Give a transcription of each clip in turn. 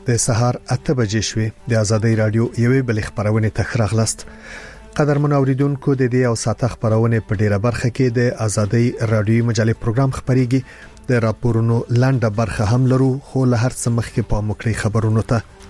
د سهار 8 بجې شوې د ازادي رادیو یوې بل خبرونه تخراغلست قدرمن اوریدونکو د دې او ساته خبرونه په ډیره برخه کې د ازادي رادیو مجلې پروګرام خبريږي د راپورونو لاندې برخه هم لرو خو له هر څه مخکې په مکړی خبرونو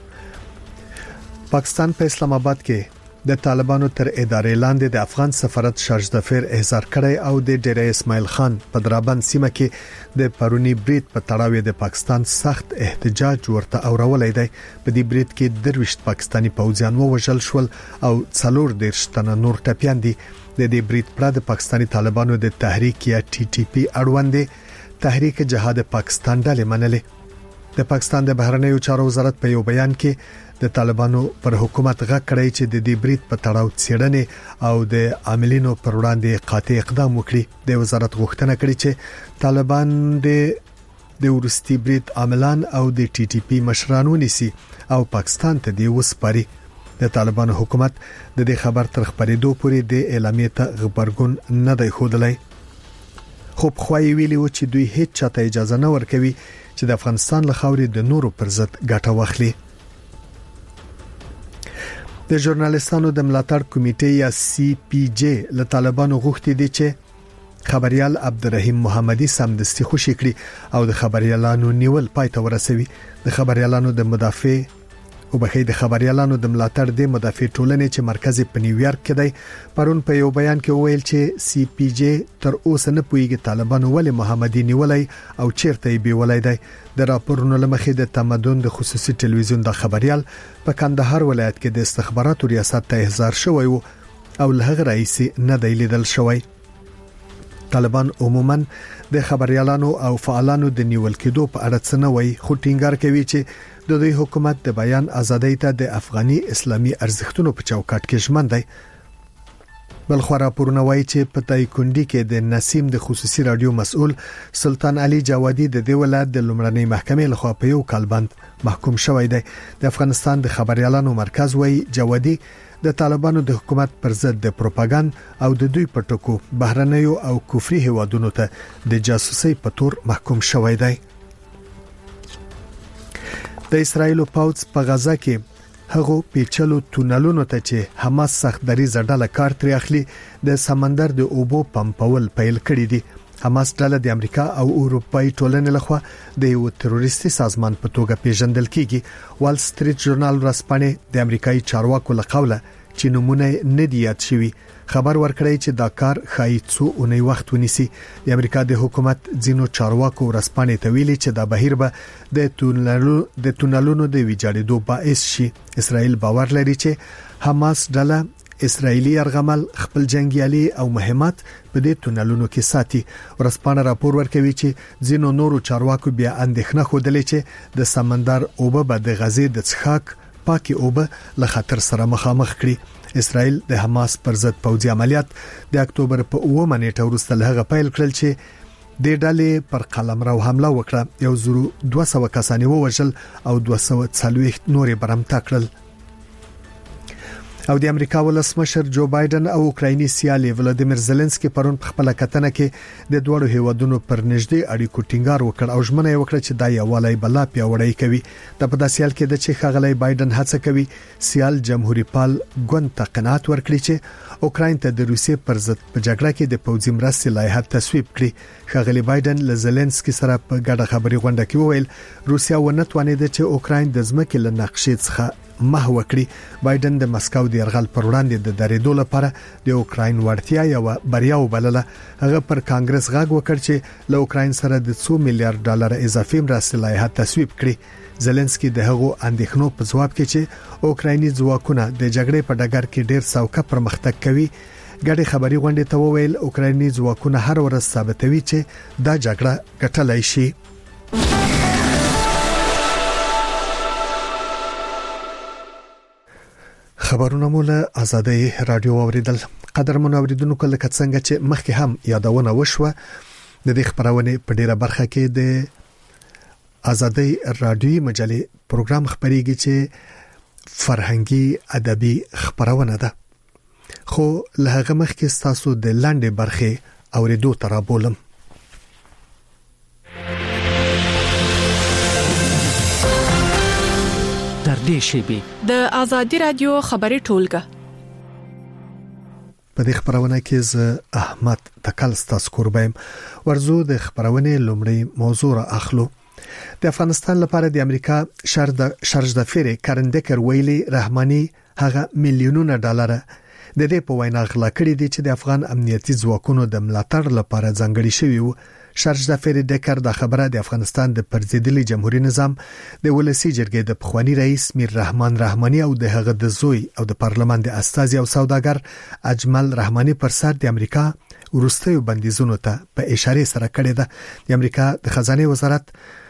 ته پاکستان په اسلام آباد کې د طالبانو تر ادارې لاندې د افغان سفارت شارج دفر احضار کړی او د ډیره اسماعیل خان په درابند سیمه کې د پرونی بریټ په تړاو د پاکستان سخت احتجاج ورته اورولای دی په دې بریټ کې درويشت پاکستانی پوځیان ووژل شول او څلور درشتنه نور ټپيان دي د دې بریټ پر د پاکستانی طالبانو د تحریک یا ټي ټي پی اړوند تحریک جهاد پاکستان ډلې منلې د پاکستان د بهرنیو چارو وزارت په یو بیان کې د طالبانو پر حکومت غږ کړی چې د دې بریټ په تړاو څېړنې او د عاملینو پر وړاندې قاطع اقدام وکړي د وزارت غوښتنه کړې چې طالبان د ورستي بریټ عاملان او د ټي ټي پی مشران ونیسي او پاکستان ته دی وسپاري د طالبانو حکومت د دې خبر تر خبرېدو پورې د اعلامیې ته خبرګون نه دی خوده خو خوای ویلي و چې دوی هیڅ چاته اجازه نه ورکوي چې د افغانستان له خاورې د نورو پر ضد ګټه واخلي د ژورنالیستانو د ملاتړ کمیټې یا سی پی جی له طالبانو غوښتي دي چې خبريال عبدالرحیم محمدي سمدستي خوشی کړي او د خبريالانو نیول پای ته ورسوي د خبريالانو د مدافع او بخې د خبريالانو د ملاتړ د مدافع ټولنې چې مرکز په نیویارک کې دی پرون په یو بیان کې ویل چې سی پی جی تر اوسه نه پويږي طالبانو ولې محمدي نیولای او چیرته یې بیولای دی د راپورونو لمخې د تمدن د خصوصي ټلویزیون د خبريال په کندهار ولایت کې د استخباراتو ریاست ته احضار شوی او له هغه رئیس نه دی لیدل شوی طالبان عموما د خبريالانو او فعالانو د نیول کېدو په اړه څه نه وایي خو ټینګار کوي چې د دوی حکومت د بیان ازادۍ ته د افغاني اسلامي ارزښتونو په چوکاټ کې ژمن دی بل خو راپورونه وایي چې په تایکوندي کې د نسیم د خصوصي رادیو مسؤل سلطان علي جوادي د دې ولایت د لومړنۍ محکمې لخوا په یو کال بند محکوم شوی دی د افغانستان د خبريالانو مرکز وایي جوادي د طالبانو د حکومت پر ضد د پروپاګاند او د دوی په ټکو بهرنیو او کفري هوادونو ته د جاسوسي په تور محکوم شوی دی د اسرایل پاوڅ په غزا کې هغه پیچلو تونلونو ته چې حماس سخت دریزه ډله کار تر اخلي د سمندر د اوبو پمپول پیل کړی دي حماس ډله د امریکا او اروپאי ټولنې لخوا د یو تروریستي سازمان په توګه پیژندل کیږي وال سټریټ ژورنال ورسپانې د امریکایي چارواکو لقوله چې نمونه نه دی یاد شوی خبر ورکړی چې دا کار خای څو اونۍ وخت ونیسي د امریکا د حکومت ځینو چارواکو ورسپانې ته ویلي چې دا بهیر به د تونلونو د ویجاړېدو باعث شي اسرائیل باور لري چې حماس ډله اسرائیلی ارغمل خپل جنگیالي او مهمات په دې تونلونو کې ساتي ورسپانه راپور ورکوي چې ځینو نورو چارواکو بیا اندېښنه خوده چې د سمندر اوبه به د غزې د څښاک پاکي اوبه له خطر سره مخامخ کړي اسرائیل د حماس پر ضد پوځي عملیات د اکتوبر په 9 نیټه وروسته له هغه پیل کړل چې د ډلې پر قلمرو حمله وکړه 1200 کسان ووژل او 240 نورې برمته کړل او د امریکا ولسمشر جو بایدن او اوکرایني سیالي ولادیمیر زيلنسکي پرون په خپل کتنه کې د دوړو هیوادونو پر نږدې اړیکو ټینګار وکړ او ژمنه وکړه چې دا یوالای بلا پیاوړی کوي د په داسې حال کې د چې خغلی بایدن هڅه کوي سیال جمهوریت پال ګوند ته قناعت ورکړي چې اوکراین ته د روسیې پر ضد په جګړه کې د پوځي مرستې لایحه تصویب کړي خغلی بایدن له زيلنسکي سره په ګډه خبري غونډه کې وویل روسیا ونه توانید چې اوکراین د ځمکې له نقشې څخه محو کړی بایدن د مسکو د يرغل پر وړاندې د درېدو لپاره د اوکراین ورتیا یو بریا وبلله هغه پر کانګرس غاګ وکړ چې له اوکراین سره د 2 میلیارډ ډالر اضافي مرستې لایحه تصویب کړي زيلنسکي د هغو اندېښنو په جواب کې چې اوکرایني ځواکونه د جګړې په ډګر کې ډېر سوکه پرمختګ کوي ګډي خبري غونډې ته وویل اوکرایني ځواکونه هر ورځ ثابتوي چې دا جګړه ګټلای شي خبرونه مولا ازادي رادیو اوریدل قدرمن اوریدونکو لکه څنګه چې مخکې هم یادونه وشوه د دې خبرونه په ډیره برخه کې د ازادي رادیو مجلې پروګرام خبريږي چې فرهنګي ادبي خبرونه ده خو له هغه مخکې تاسو د لاندې برخه اوریدو ترابولم نږدې شي. د آزادي رادیو خبري ټولګه په دې خبرونه کې ز احمد تکل ستاسو قربایم ورزو د خبرونه لومړی موضوع را اخلو. د افغانستان لپاره د امریکا شارج د فری کارندکر ویلي رحماني هغه میلیونونه ډالر د دې په وینا غلا کړی دي چې د افغان امنیتي ځواکونو د ملاتړ لپاره ځانګړي شوی وو. شارج د فری ډکر د خبره د افغانستان د پرزیدلي جمهوریت نظام د ولسی جرګې د پخوانی رئیس میر رحمان رحماني او د هغه د زوی او د پارلمان د استازي او سوداګر اجمل رحماني پر سر د امریکا ورستیو بندیزونو ته په اشاره سره کړی ده. د امریکا د خزانه وزارت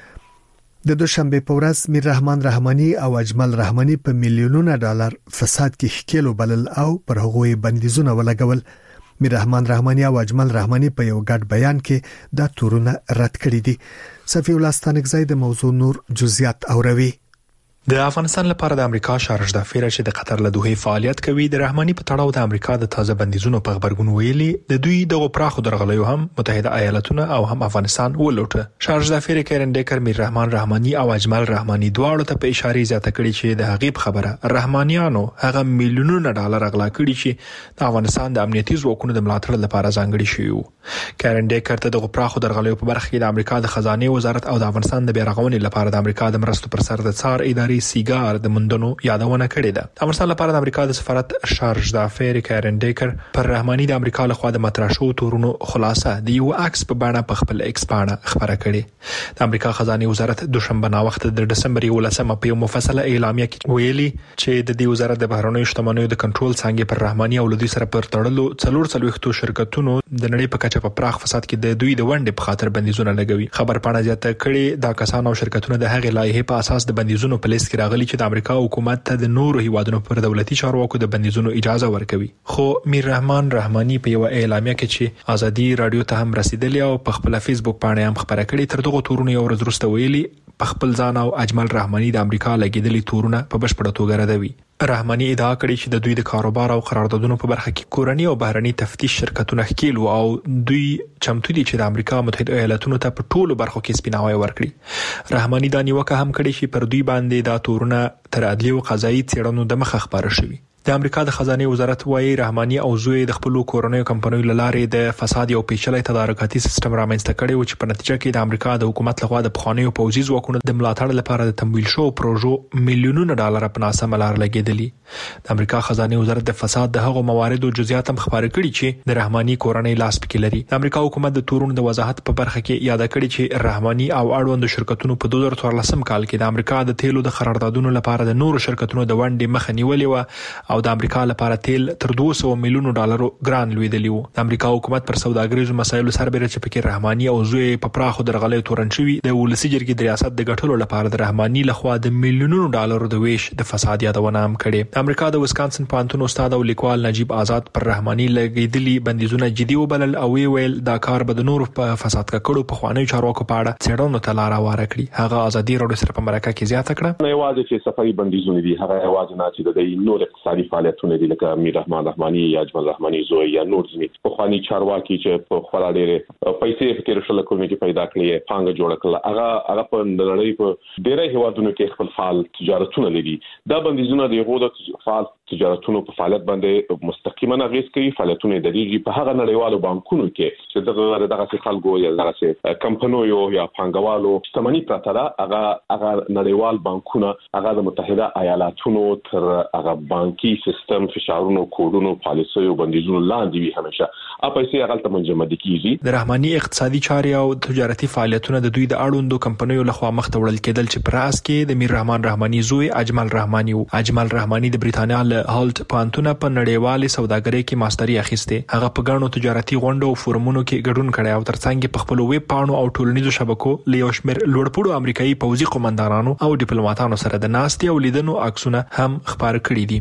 د دوشنبه په ورځ میر رحمان رحماني او اجمل رحماني په میلیونونو ډالر فساد کې ښکیلو بلل او پر هغوی بندیزونه ولګول. میر رحمان رحماني او اجمل رحماني په یو ګډ بیان کې دا تورونه رد کړی دي. صفی الله ستانکزی د موضوع نور جزئیات اوروي. د افغانستان لپاره د امریکا شارج د فیر چې د قطر له دوه فعالیت کوي د رحماني په تړاو د امریکا د تازه بندیزونو په خبرګون ویلي د دوی دغه پراخو درغلیو هم متحده ایالاتونه او هم افغانستان ولوټه. شارج د فیر کارندکر میر رحمان رحماني او اجمل رحماني دواړو ته په اشاره زیاته کړي چې د هغې خبره رحمانیانو هغه میلیونونه ډالر غلا کړي چې د افغانستان د امنیتي ځواکونو د ملاتړ لپاره ځانګړي شوی وو. کارندکر ته دغه پراخو درغلیو په برخه کې د امریکا د خزانه وزارت او د افغانستان د بیرغونې لپاره د امریکا د مرستو پر سر د څار ادارې سیګار د مندونو یادونه کړې ده. افغانستان لپاره د امریکا د سفارت شارج د افیر کارندکر پر رحماني د امریکا لخوا د مطرح شو تورونو خلاصه د یو عکس په بڼه په خپل ایکس باندې خبره کړې. د امریکا خزانه وزارت دوشنبه نا وخت د دسمبر 11 په یو مفصله اعلامیه کې ویلي چې د دې وزارت د بهرنیو شتمنیو د کنټرول څنګه پر رحماني او لدی سره پر تړلو 440 شرکتونو د نړۍ په کچه په پراخ فساد کې د دوی د ونډې په خاطر بندیزونه لګوي. خبر پاڼه زیاته کړي دا کسان او شرکتونه د هغې لایحې په اساس د بندیزونو په لیست کې راغلي چې د امریکا حکومت ته د نورو هیوادونو پر دولتي چارواکو د بندیزونو اجازه ورکوي. خو میر رحمان رحماني په یو اعلامیه کې چې ازادي رادیو ته هم رسیدلی او په خپل فیسبوک باندې هم خبره کړې تر دغه تورونو یو ورځ وروسته ویلي په خپل ځان او اجمل رحماني د امریکا لګیدلي تورونه په بشپړه توګه ردوي. رحماني ادعا کړې چې د دوی د کاروبار او قراردادونو په برخه کې کورنی او بهرني تفتیش شرکتونه ښکیل او دوی چمتو دي چې د امریکا متحده ایالاتونو ته په ټولو برخو کې سپیناوی ورکړي. رحماني دا نیوکه هم کړې چې پر دوی باندې دا تورونه تر عدلي او قضایي څېړنو د مخه خبره شوي. د امریکا د خزانه وزارت وايي رحماني او زوی د خپل کورنیو کمپنیو لاره د فساد او پیچلي تدارکاتي سیستم رامنځته کړي او چې په نتیجه کې د امریکا د حکومت لخوا د پخوانیو پوځي ځواکونو د ملاتړ لپاره د تمویل شو پروژو میلیونونه ډالر په ناسمه لار لګیدلي. د امریکا خزانه وزارت د فساد د هغو مواردو جزئیات هم خبرې کړي چې د رحماني کورنۍ لاس پکې لري. د امریکا حکومت د تورونو د وضاحت په برخه کې یاد کړي چې رحماني او اړوند شرکتونو په 2014 کال کې د امریکا د تیلو د قراردادونو لپاره د نورو شرکتونو د ونډې مخه نیولې و او د امریکا لپاره تیل تر 200 میلیونو ډالرو ګران لویدلی وو. د امریکا حکومت پر سوداګریزو مسایلو سربېره چې پکې رحماني او زوی په پراخو درغلې تورن شوی د ولسی جرګې د ریاست د ګټلو لپاره د رحماني لخوا د میلیونونو ډالرو د ویش د فساد یادونه هم کړې. د امریکا د وسکانسن پوهنتون استاد او لیکوال نجیب آزاد پر رحماني لګیدلي بندیزونه جدي وبلل او ویل دا کار به د نورو په فساد کړو په خواني چارواکو په اړه څېړنو ته لار هواره کړي. هغه ازادي رادیو سره په مرکه کې زیاته کړه. نه یوازې چې صفائی بندیزونه دي هغه یوازې نه چې د نور اقتصادي فعالیتونه دي لکه میر رحمان رحماني یا اجمل رحماني زوی یا نور ځنی په خواني چارواکي چې په خپل ډېر پیسې فکر شل کومې کې پیدا کړې پانګه جوړ کړه هغه په نړۍ په ډېرې هیوادونو کې خپل فعال تجارتونه لري. دا بندیزونه د یو د فعال تجارتونو په فعالیت باندې مستقیما اغیز کوي. فعالیتونه د دې په هغه نړیوالو بانکونو کې چې دغه خلکو یا دغه کمپنیو یا پانګوالو شتمنۍ پراته ده هغه نړیوال بانکونه هغه د متحده ایالاتونو تر هغه بانکي سیستم فشارونو کوډونو پالیسیو بندیزونو لاندې وي همیشه پیسې هغه ته منجمد کیږي. د رحماني اقتصادي چارې او تجارتي فعالیتونه د دوی د اړوندو کمپنیو لخوا مخ ته وړل کېدل چې پر اس کې د میر رحمان رحماني زوی اجمل رحماني او اجمل رحماني د بریتانیا له هالت پوهنتون په نړیوالې سوداګرۍ کې ماستري اخیسته. هغه په ګڼو تجارتي غونډو او فورمونو کې ګډون کړی او ترڅنګ په خپل ویب پاڼو او ټولنیزو شبکو له یو شمېر لوړپوړو امریکایي پوځي قومندانانو او ډیپلوماټانو سره د ناستې او لیدنو عکسونه هم خبر کړي دي.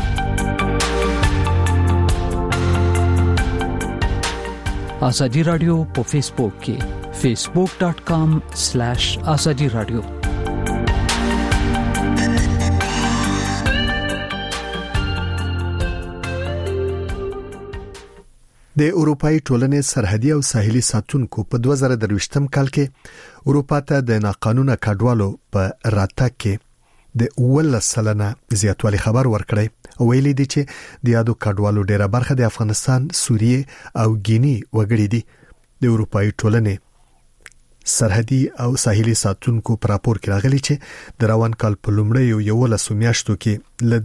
آزادی رادیو په فیسبوک کې facebook.com/azadi radio د اروپאי ټولنې سرحدي او ساحلي ساتونکو په 2023 کال کې اروپا ته د ناقانونه کډوالو په راتګ کې د 10% زیاتوالی خبر ورکړی او ویلي دي چې د یادو کډوالو ډیره برخه د افغانستان، سوریه او ګینی وګړي دي. د اروپאי ټولنې سرحدي او ساحلي ساتونکو پر راپور کې راغلي چې د روان کال په لومړیو 11 میاشتو کې ل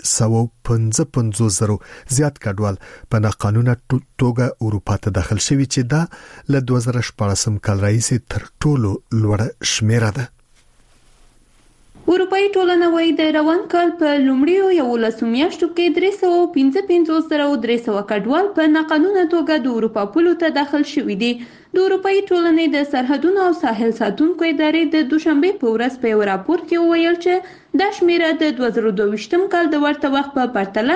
355,000 زیات کډوال په ناقانونه توګه اروپا ته داخل شوي چې دا ل 2014 کال راهیسې تر ټولو لوړه شمیره ده. اروپאי ټولنه وايي د روان کال په لومړیو 11 میاشتو کې 355,300 کډوال په ناقانونه توګه د اروپا پولو ته داخل شوي دي. د اروپאי ټولنې د سرحدونو او ساحل ساتونکو ادارې د دوشنبه په ورځ په راپور کې وویل چې د شمیره د 2022م کال د ورته وخت په پرتله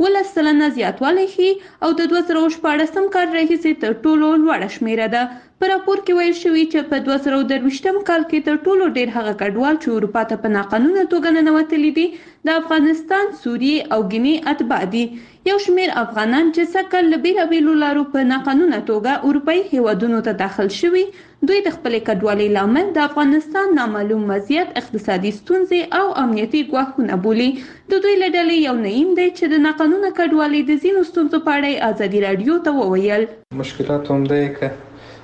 10% زیاتوالی ښیي او د 2014م کال راهیسې تر ټولو لوړه شمیره ده. په راپور کې ویل شوی چې په 2023م کال کې تر ټولو ډیر هغه کډوال چې اروپا ته په ناقانونه توګه ننوتلي دي د افغانستان، سوریه او ګینی اتباع دي. یو شمیر افغانان چې سکه له بیلابیلو لارو په ناقانونه توګه اروپאי هیوادونو ته داخل شوي، دوی د خپل کډوالۍ لامل د افغانستان نامعلوم وضعیت، اقتصادي ستونزې او امنیتي ګواښونه بولي. د دوی له ډلې یو نعیم دی چې د ناقانونه کډوالۍ د ځینو ستونزو په اړه ازادي رادیو ته وویل. مشکلات هم دی که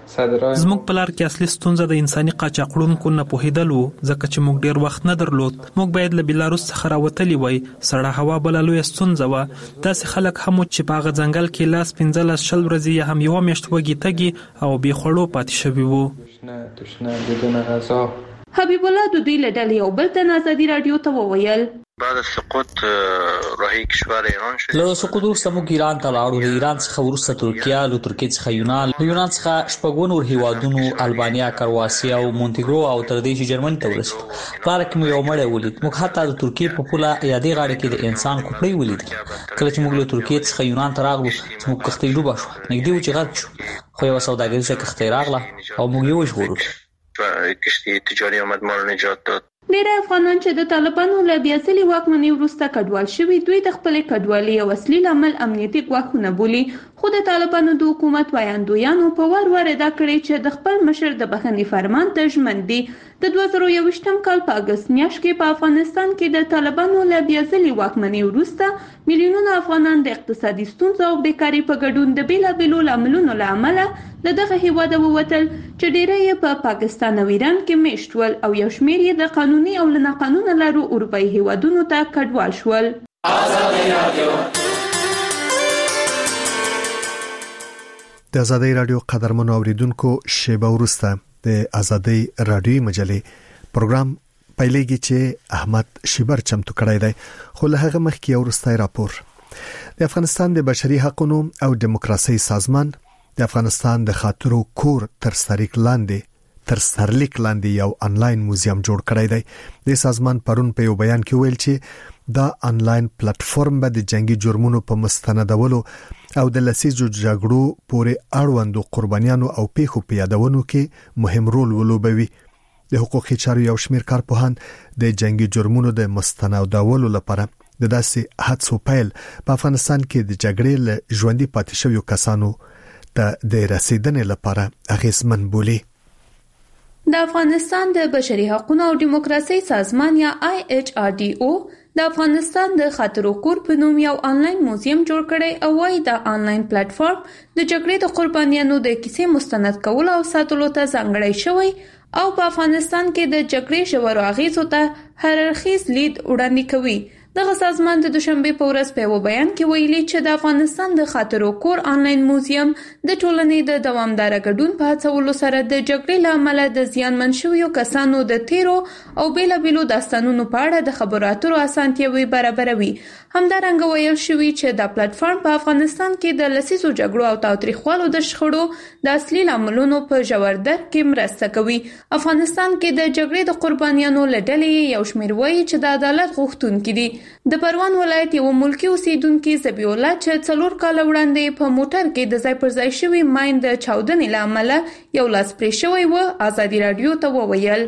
زموږ په لار کې اصلي ستونزه د انساني قاچاقړونکو نه پوهېدل وو، ځکه چې موږ ډیر وخت نه درلود. موږ باید له بیلاروس څخه راوتلی وای. سړه هوا بل لوی ستونزه و. داسې خلک هم چې په هغه ځنګل کې لاس 15 ورځې یا هم یو میاشت وږي تګي او بې خوړو پاتې شوي وو. تشنه بدون غذا. حبیب الله د دوی له ډلې یو بل تن ازادي رادیو ته وویل. بعد سقوط راهي کشور ایران شد. له سقوط وروسته موږ ایران ته لاړو. له ایران څخه وروسته ترکیه، له ترکیې څخه یونان څخه شپږ نور هیوادونو البانیا، کرواسیا او مونټیګرو او تر دې چې جرمني ته ورسېدو. لاره کې مو یو مړی ولید. موږ حتی د ترکیې په پوله یادې غاړه کې د انسان کوپړۍ ولیدل. کله چې موږ له ترکیې څخه یونان ته راغلو، موږ کښتۍ ډوبه شوه. نږدې و چې غرق شو، خو یوه سوداګریزه کښتۍ راغله او موږ یې وژغورلو. کشتی تجاري آمد ما رو نجات داد. ډیر افغانان چې د طالبانو له بیاځلې واکمنۍ وروسته کډوال شوي، دوی د خپلې کډوالۍ یو اصلي لامل امنیتي ګواښونه بولي. خو د طالبانو د حکومت وایاندویانو په وار ادا کړی چې د خپل مشر د بخښنې فرمان ته ژمن دي. د 2021م کال په اگست میاشت کې په افغانستان کې د طالبانو له بیاځلې واکمنۍ وروسته میلیونونه افغانان د اقتصادي ستونزو او بیکارۍ په ګډون د بیلابیلو لاملونو له امله له دغه هیواده ووتل، چې ډیری یې په پاکستان او ایران کې میشت ول او یو شمیر یې د قانوني او له ناقانونه لارو اروپאי هیوادونو ته کډوال شول. د ازادي رادیو قدرمنو اوریدونکو، شیبه وروسته د ازادي رادیو مجلې پروګرام پیلېږي چې احمد شیبر چمتو کړی دی. خو له هغه مخکې یو وروستی راپور. د افغانستان د بشري حقوقو او دیموکراسي سازمان د افغانستان د خاطرو کور تر سرلیک لاندې یو انلاین موزیم جوړ کړی دی. د سازمان پرون په یو بیان کې ویل چې دا انلاین پلیټ فارم به د جنگي جرمونو په مستندولو او د لسیزو جګړو پورې اړوندو قربانیانو او پیښو په یادونو کې مهم رول ولوبوي. د حقوقي چارو یو شمیر کارپوهان د جنگي جرمونو د مستندولو لپاره د داسې هڅو پیل په افغانستان کې د جګړې له ژوندۍ پاتې شویو کسانو ته د رسیدنې لپاره اغیزمن بولي. د افغانستان د بشري حقوقو او دیموکراسي سازمان یا IHRDO د افغانستان د خاطرو کور په نوم یو انلاین موزیم جوړ کړی او وايي دا انلاین پلیټ فارم د جګړې د قربانیانو د کیسې مستند کول او ساتلو ته ځانګړی شوی او په افغانستان کې د جګړې ژورو اغیزو ته هر اړخیز لید وړاندې کوي. دغه سازمان د دوشنبه په ورځ په بیان کې ویلي چې د افغانستان د خاطرو کور انلاین موزیم د ټولنې د دوامدار ګډون په هڅولو سره د جګړې له امله د زیانمن شویو کسانو د تیرو او بیلابیلو داستانونو په اړه د خبرو اترو اسانتیاوي برابروي. همدارنګه ویل شوی چې دا پلیټ فارم په افغانستان کې د لسیزو جګړو او تاوتریخوالو د شخړو د اصلي لاملونو په ژور درک کې مرسته کوي. افغانستان کې د جګړې د قربانیانو له ډلې یو شمیر وایي چې د عدالت غوښتونکي دي. د پروان ولایت یو ملکی اوسیدونکو زبی الله چې 4 کال وړاندې په موټر کې د ځای پر ځای شوی ماین د چاودنې لامل یو لاس پرې شوی و. ازادي رادیو ته وویل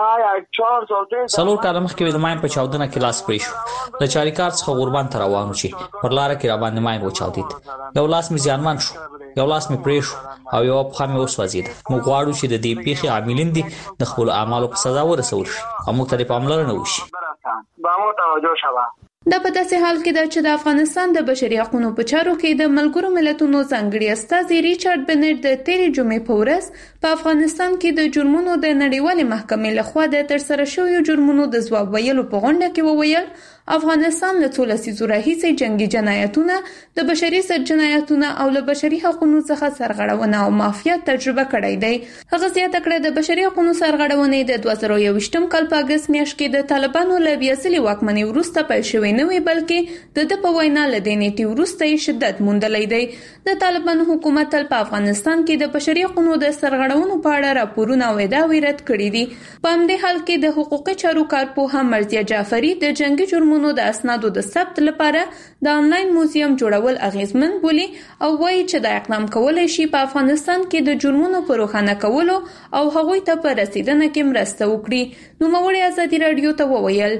څلور کاله مخکې د ماین په چاودنه کې لاس پرې شو. له چاریکار څخه غوربان ته روانو چې پر لار کې را باندې ماین وچاودید. یو لاس مې زیانمن شو، یو لاس مې پرې شو او یو پښه مې وسوځید. موږ غواړو چې د دې پیښې عاملین دي د خپل اعمالو په سزا ورسول شي او موږ ته پاملرنه وشي. به مو توجه شوه. دا په داسې حال کې ده چې د افغانستان د بشري حقوقو په چارو کې د ملګرو ملتونو ځانګړي استازي ریچارډ بنټ د تیرې جمعې په ورځ په افغانستان کې د جرمونو د نړیوالې محکمې لخوا د ترسره شویو جرمونو د ځواب ویلو په غونډه کې وویل افغانستان له څو لسیزو راهیسې جنگي جنایتونه د بشري ضد جنایتونه او له بشري حقوقو څخه سرغړونه او مافیا تجربه کړې ده. هغه زیاته کړه د بشري حقوقو سرغړونې د 2021م کال په اگست میاشت کې د طالبانو له بیاسلي واکمنۍ وروسته پیل شوې نه وي بلکې د په وینا له دې نیټې وروسته شدت موندلې دی. د طالبانو حکومت تل په افغانستان کې د بشري حقوقو د سرغړونو په اړه راپورونه او ادعاوې رد کړې دي. په همدې حال کې د حقوقي چارو کارپوه مرضیه جعفری د جنگي جرمونو د اسنادو د ثبت لپاره د انلاین موزیم جوړول اغیزمن بولي او وایي چې دا اقدام کولای شي په افغانستان کې د جرمونو په روښانه کولو او هغوی ته په رسیدنه کې مرسته وکړي. نوموړي ازادي رادیو ته وویل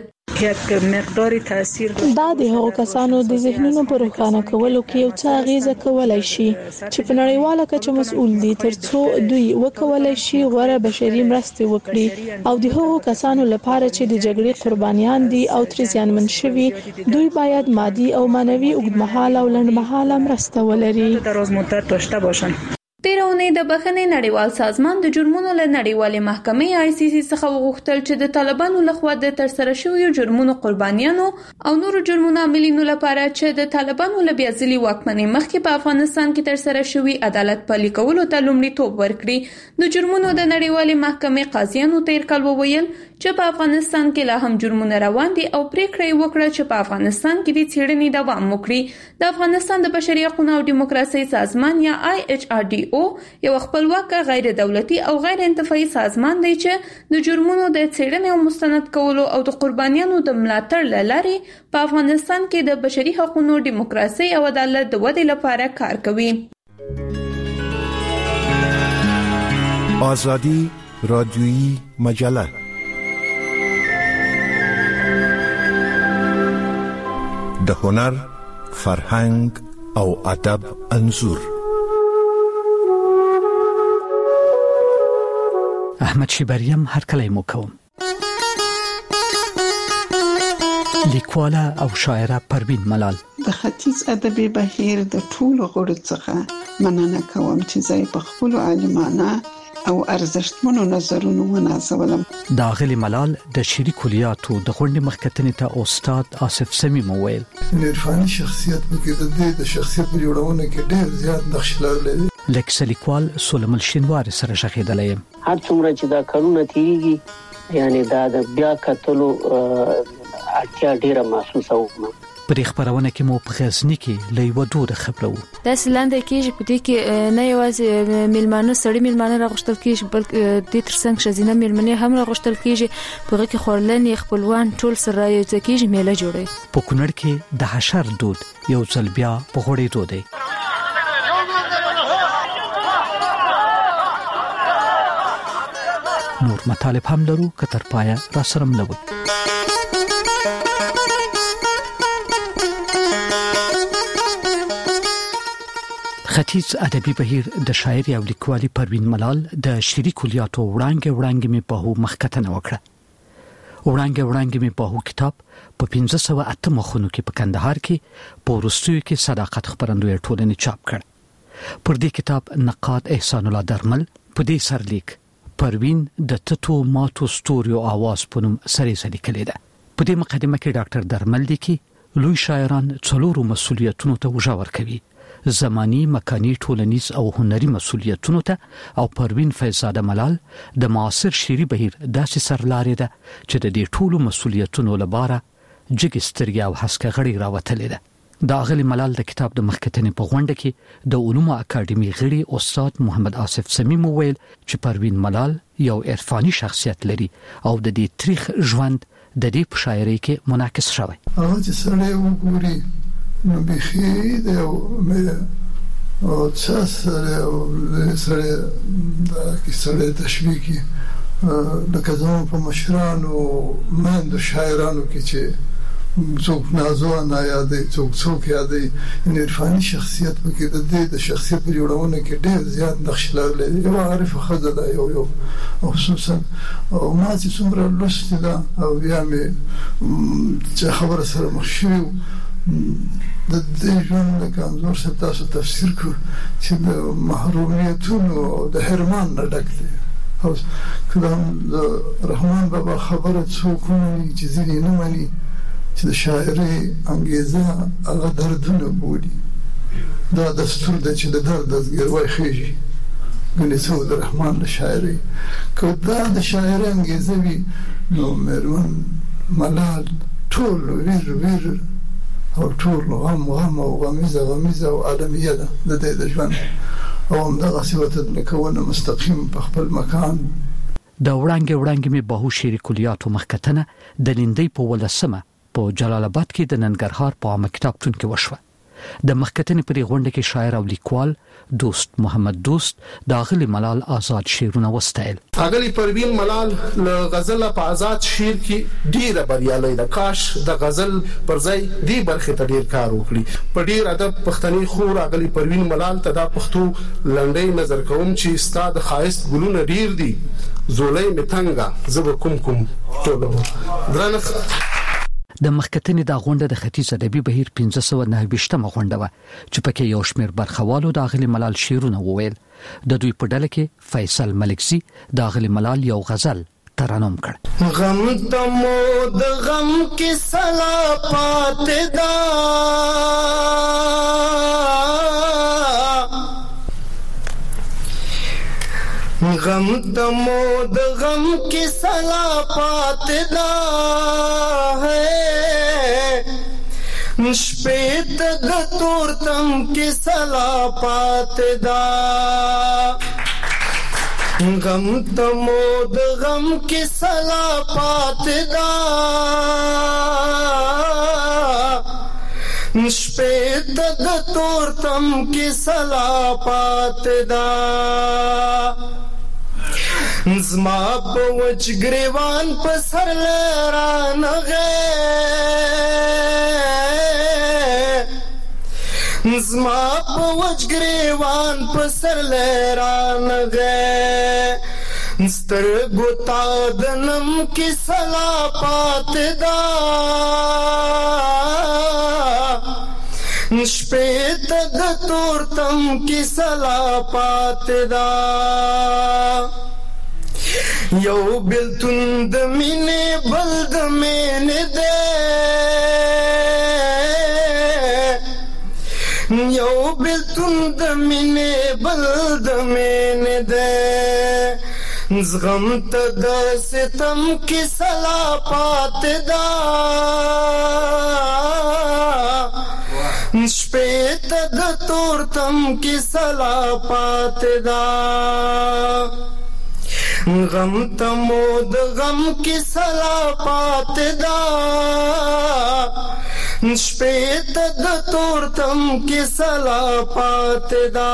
دا د هغو کسانو د ذهنونو په روښانه کولو کې یو څه اغیزه کولای شي چې په نړیواله کچه مسؤل دي ترڅو دوی وکولای شي غوره بشري مرستې وکړي او د هغو کسانو لپاره چې د جګړې قربانیان دي او تر زیانمن شوي دوی باید مادي او مانوي اوږدمهاله او لنډمهاله مرسته ولري. تیره اونۍ د بخښنې نړیوال سازمان د جرمونو له نړیوالې محکمې ICC څخه وغوښتل چې د طالبانو لخوا د ترسره شویو جرمونو قربانیانو او نورو جرمونو عاملینو لپاره چې د طالبانو له بیازلي واکمنۍ مخکې په افغانستان کې ترسره شوی عدالت پلي کولو ته لومړیتوب ورکړي. د جرمونو د نړیوالې محکمې قاضیانو تیر کال وویل چې په افغانستان کې لا هم جرمونه روان دي او پریکړه وکړه چې په افغانستان کې د څېړنې دوام وکړي. د افغانستان د بشري حقوقو او دیموکراسي سازمان یا IHRDO یو خپلواک غیر دولتي او غیر انتفاعي سازمان دی چې د جرمونو د څېړنې او مستند کولو او د قربانیانو د ملاتړ لارې په افغانستان کې د بشري حقوقو، دیموکراسي او عدالت د ودې لپاره کار کوي. آزادی رادیویی مجله د هنر، فرهنګ او ادب انځور. احمد شیبریم هر کله مو کوم. لیکواله او شاعره پروین ملال د ختیځ ادبي بهیر د ټولو غړو څخه مننه کوم چې زه په خپل عالمانه او ارزښتمنو نظرونو ونازولم. د اغلی ملال د شعري کلیاتو د غونډې مخکتنې ته استاد آصف سمیم وویل عرفاني شخصیت کې د شخصیت جوړونه کې ډېر زیات نقش لري. لیکسل لیکوال سولمل شینوار سره شخیدلې هر څومره چې دا کارونه تیریږي یعنی دا د بیا کتلو اړتیا ډیره محسوسه وم. په خبرونه کې مو په غزنی کې لوي دوه خبرو د سلاند کې په دې کې نه یوازې میلمانه سړی میلمانه راغشتل کېږي بلکې د ترڅنګ شزینه میلمنه هم راغشتل کېږي په هغه کې خورلنې خپلوان ټول سره یو ځای کېږي میله جوړي. په کونړ کې د حشر دود یو ځل بیا په غوړې دود دی. نور مطالب هم لرو کتر پایا را سره ملوي. ختیځ ادبي بهیر د شاعر او لیکوالي پروین ملال د شعري کلیاتو وړاندې می په هو مخکتنه وکړه. وړاندې می په هو کتاب په 1508 مخونو کې په کندهار کې په وروستیو کې صداقت خبرندوی ټولنې چاپ کړ. پر دې کتاب نقاد احسان الله درمل په دې سرلیک پروین د تتو ماتو ستوریو आवाज پونم سری لیکلې ده. په دې مقدمه کې ډاکټر درمل لیکي لوی شاعران څلورو مسولیتونو ته وژور کوي: زمانی، مکانی، ټولنیز او هنري مسولیتونو ته. او پروین فیضزاده ملال د معاصر شعري بهیر داسې سرلارې ده چې د دې ټولو مسولیتونو لپاره جګستریا او حسکه غړي راوتلې ده. د اغلی ملال د کتاب د مخکتنې په غونډه کې د علومو اکاډمي غړي استاد محمد آصف سمیم وویل چې پروین ملال یو عرفاني شخصیت لري او د دې تاریخ ژوند د دې په شاعرۍ کې منعکس شوی. هغه چې سره وګوري نو بخي د او سره د کیسه تشویقي لکه زموږ په مشرانو ماندو شاعرانو کې چې څوک نازوانه یادې څوک یادې عرفاني شخصیت پکې د شخصیت په جوړونه کې ډېر زیات نقش لري یو عارف خزه ده یو خصوصا او ما چې څومره لوستې ده او بیا مې چې خبره سره مخ شوي د دې ژوند لکه انځور سره تاسو تفسیر کړو چې د محرومیتونو او د حرمان نه ډک دی او کله د رحمان بابا خبره څوک ومني چې ځینې نه مني چې د شاعرۍ انګیزه هغه دردونه بولي دا دستور دی چې د درد دستګیروی خیږي ګنې څه د رحمان د شاعرۍ که دا د شاعرۍ انګیزه وي نو میرمن ملال ټول ویر او ټول غم او غمیزه او عالمیه ده د دې د ژوند او همدغسې ورته لیکونه مستقیم په خپل مکان د وړاندې مې بهو شعري کلیاتو مخکتنه د لیندۍ په 18 په جلال آباد کې د ننګرهار په عامه کتابتون کې وشوه. د مخکتنې په غونډه کې شاعر او لیکوال دوست محمد دوست د اغلی ملال آزاد شعرونه وستایل. اغلی پروین ملال له غزل په آزاد شعر کې ډیره بریالي ده. کاش د غزل پر ځای دی برخه ته ډیر کار وکړي. په ډیر ادب پښتني خور اغلی پروین ملال ته دا پښتو لنډۍ نظر کوم چې استاد خاص ګلونه ډیر دي زولۍ متنګه زب کوم ټولو درنخ. د مخکتنې د غونډه د ختیځ ادبي بهیر 1529 غونډه و چې پکې یو شمېر برخوالو د اغلی ملال شعرونه وویل. د دوی په ډله کې فیصل ملکزي د اغلی ملال یو غزل ترانوم کړ. غم تمو د غم کې سلا پاتې دا غم تمو د غم کی سلا پاتدا ہے شپیت د تورتم کی سلا پاتدا غم تمو د غم کی سلا پاتدا شپیت د تورتم کی سلا پاتدا زما په وچ گریوان په سر لرانغه زما په وچ گریوان په سر لرانغه سترګو تا د نم کی سلا پاتدا شپیت د تورتم کی سلا پاتدا یو بلتون د مینې بل د مینې ده یو بلتون د مینې بل د مینې ده زغم ته د ستم کی سلا پاتدا شپیت د تورتم کی سلا پاتدا غم تمو د غم کی سلا پاتدا شپیت د تورتم کی سلا پاتدا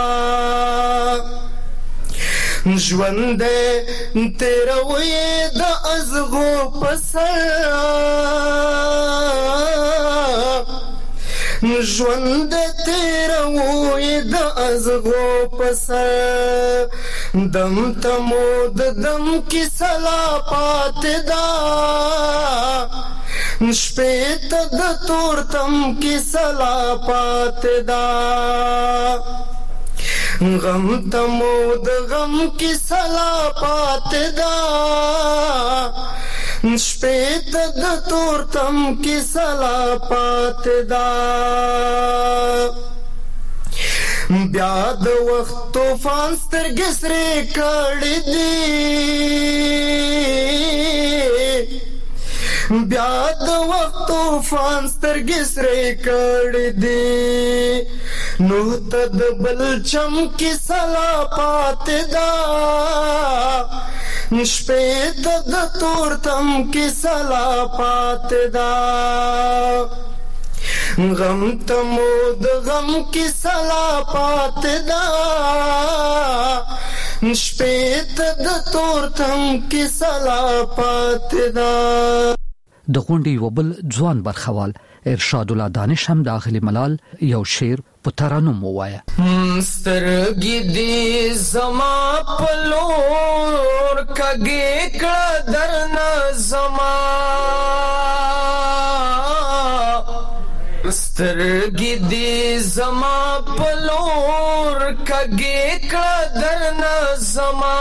ژوند تیرا وې د ازغو پسر ژوند تیرا وې د ازغو پسر دم تمو د دم کی سلا پاتدا شپیت د تورتم کی سلا پاتدا غم تمو د غم کی سلا پاتدا شپیت د تورتم کی سلا پاتدا بیا د وخت طوفان سترګې سرې کړې دي بیا د وخت طوفان سترګې سرې کړې دي نو ته د بل چم کی سلا پاتدا شپیت د تورتم کی سلا پاتدا غم تمو د غم کی سلا پاتدا شپیت د تورتم کی سلا پاتدا. د غونډې یو بل ځوان برخوال ارشاد الله دانش هم د اغلی ملال یو شعر په ترانوم ووایه. سترګې دې زما په لور کږې کړه درنه زما، سترګې دې زما په لور کږې کړه درنه زما،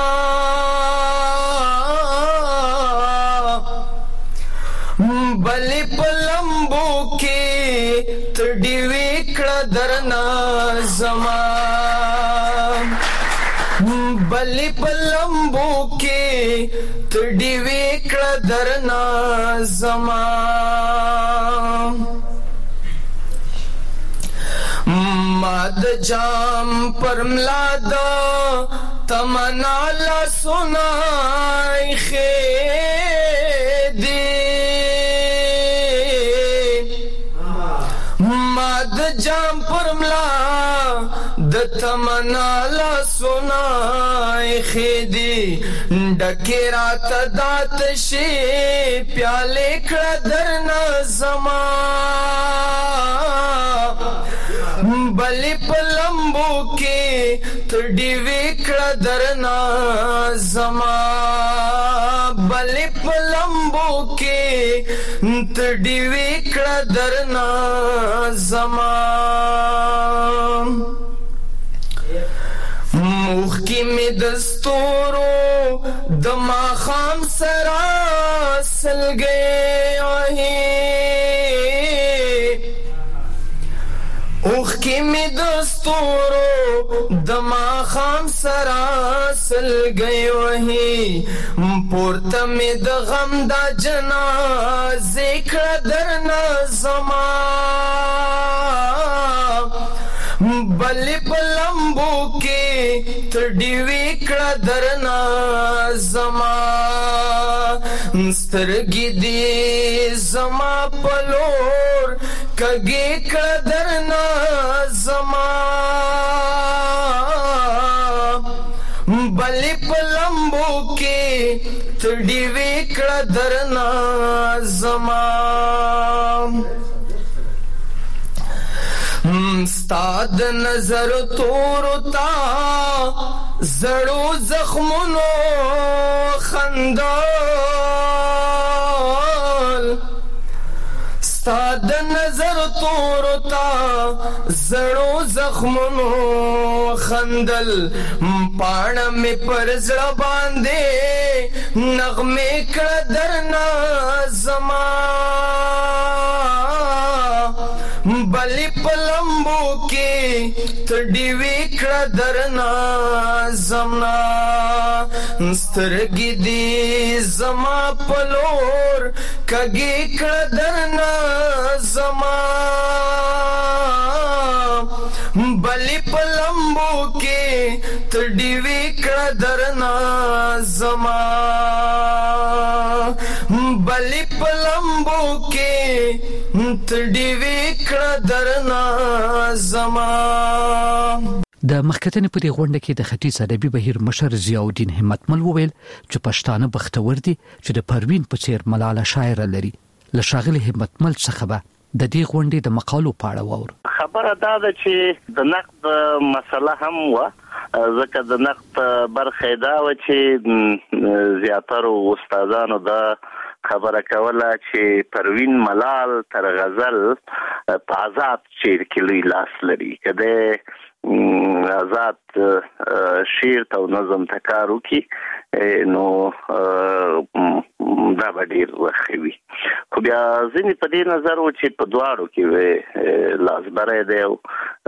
بلې په لمبو کې تر ډیوې کړه درنه زما، بلې په لمبو کې تر ډیوې کړه درنه زما، ما د جام پر ملا د تمنا لاسونه ایښې دي، ما د جام پر ملا د تمنا لاسونه ایښې دي، ډکې راته دا تشې پیالې کړه درنه زما، بلې په لمبو کې تر ډیوې کړه درنه زما، بلې په لمبو کې تر ډیوې کړه درنه زما، موخ کې مې د ستورو د ماښام سره سلګۍ اوخ کې مې د ستورو د ماښام سره سلګۍ وهي، پورته مې د غم دا جنازې کړه درنه زما، بلې په لمبو کې تر ډیوې کړه درنه زما، سترګې دې زما په لور کږې کړه درنه زما، بلې په لمبو کې تر ډیوې کړه درنه زما، ستا د نظر تورو تا زړو زخمونو خندل، ستا د نظر تورو تا زړو زخمونو خندل، پاڼه مې پر زړه باندې نغمې کړه درنه زما، بلې په لمبو کې تر ډیوې کړه درنه زما، سترګې دې زما په لور کږې کړه درنه زما، بلې په لمبو کې تر ډیوې کړه درنه زما، بلې په لمبو کې تر ډیوې کړه درنه زما. د مخکتنې په دې غونډه کې د ختیځ ادبي بهیر مشر ضیاءالدین همتمل وویل چې پښتانه بختور دي چې د پروین په څیر ملاله شاعر لري. له ښاغلي همتمل څخه به د دې غونډې د مقالو په اړه واورو. خبره دا ده چې د نقد مسله هم و، ځکه د نقد برخه دا و چې زیاتره استادانو دا خبره کوله چې پروین ملال تر غزل په آزاد شعر کې لوی لاس لري، کله آزاد شعر ته نظم ته کار وکړي نو دا به ډېر وښه وي. خو بیا ځینې په دې نظر و چې په دواړو کې لاس بری دی او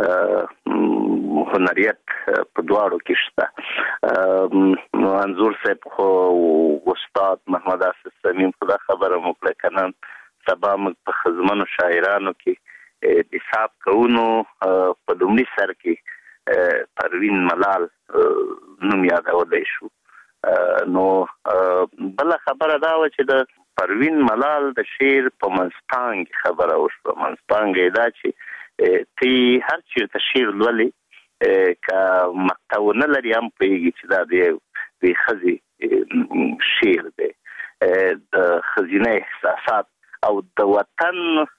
هنریت په دواړو کې شته. منظور صاحب خو استاد محمد اسد صمیم خدا خبره مو کړه که نن سبا موږ په ښځمنو شاعرانو کې حساب کوو په لومړي سر کې پروین ملال نوم یادولی شو. نو بله خبره دا وه چې د پروین ملال د شعر په منځپانګې خبره وشوه. منځپانګه یې دا چې ته هر چېرته شعر لولې که مقطع ونه لري هم پوهېږي چې دا د یوې ښځې شعر دی. د ښځینه احساسات او د وطن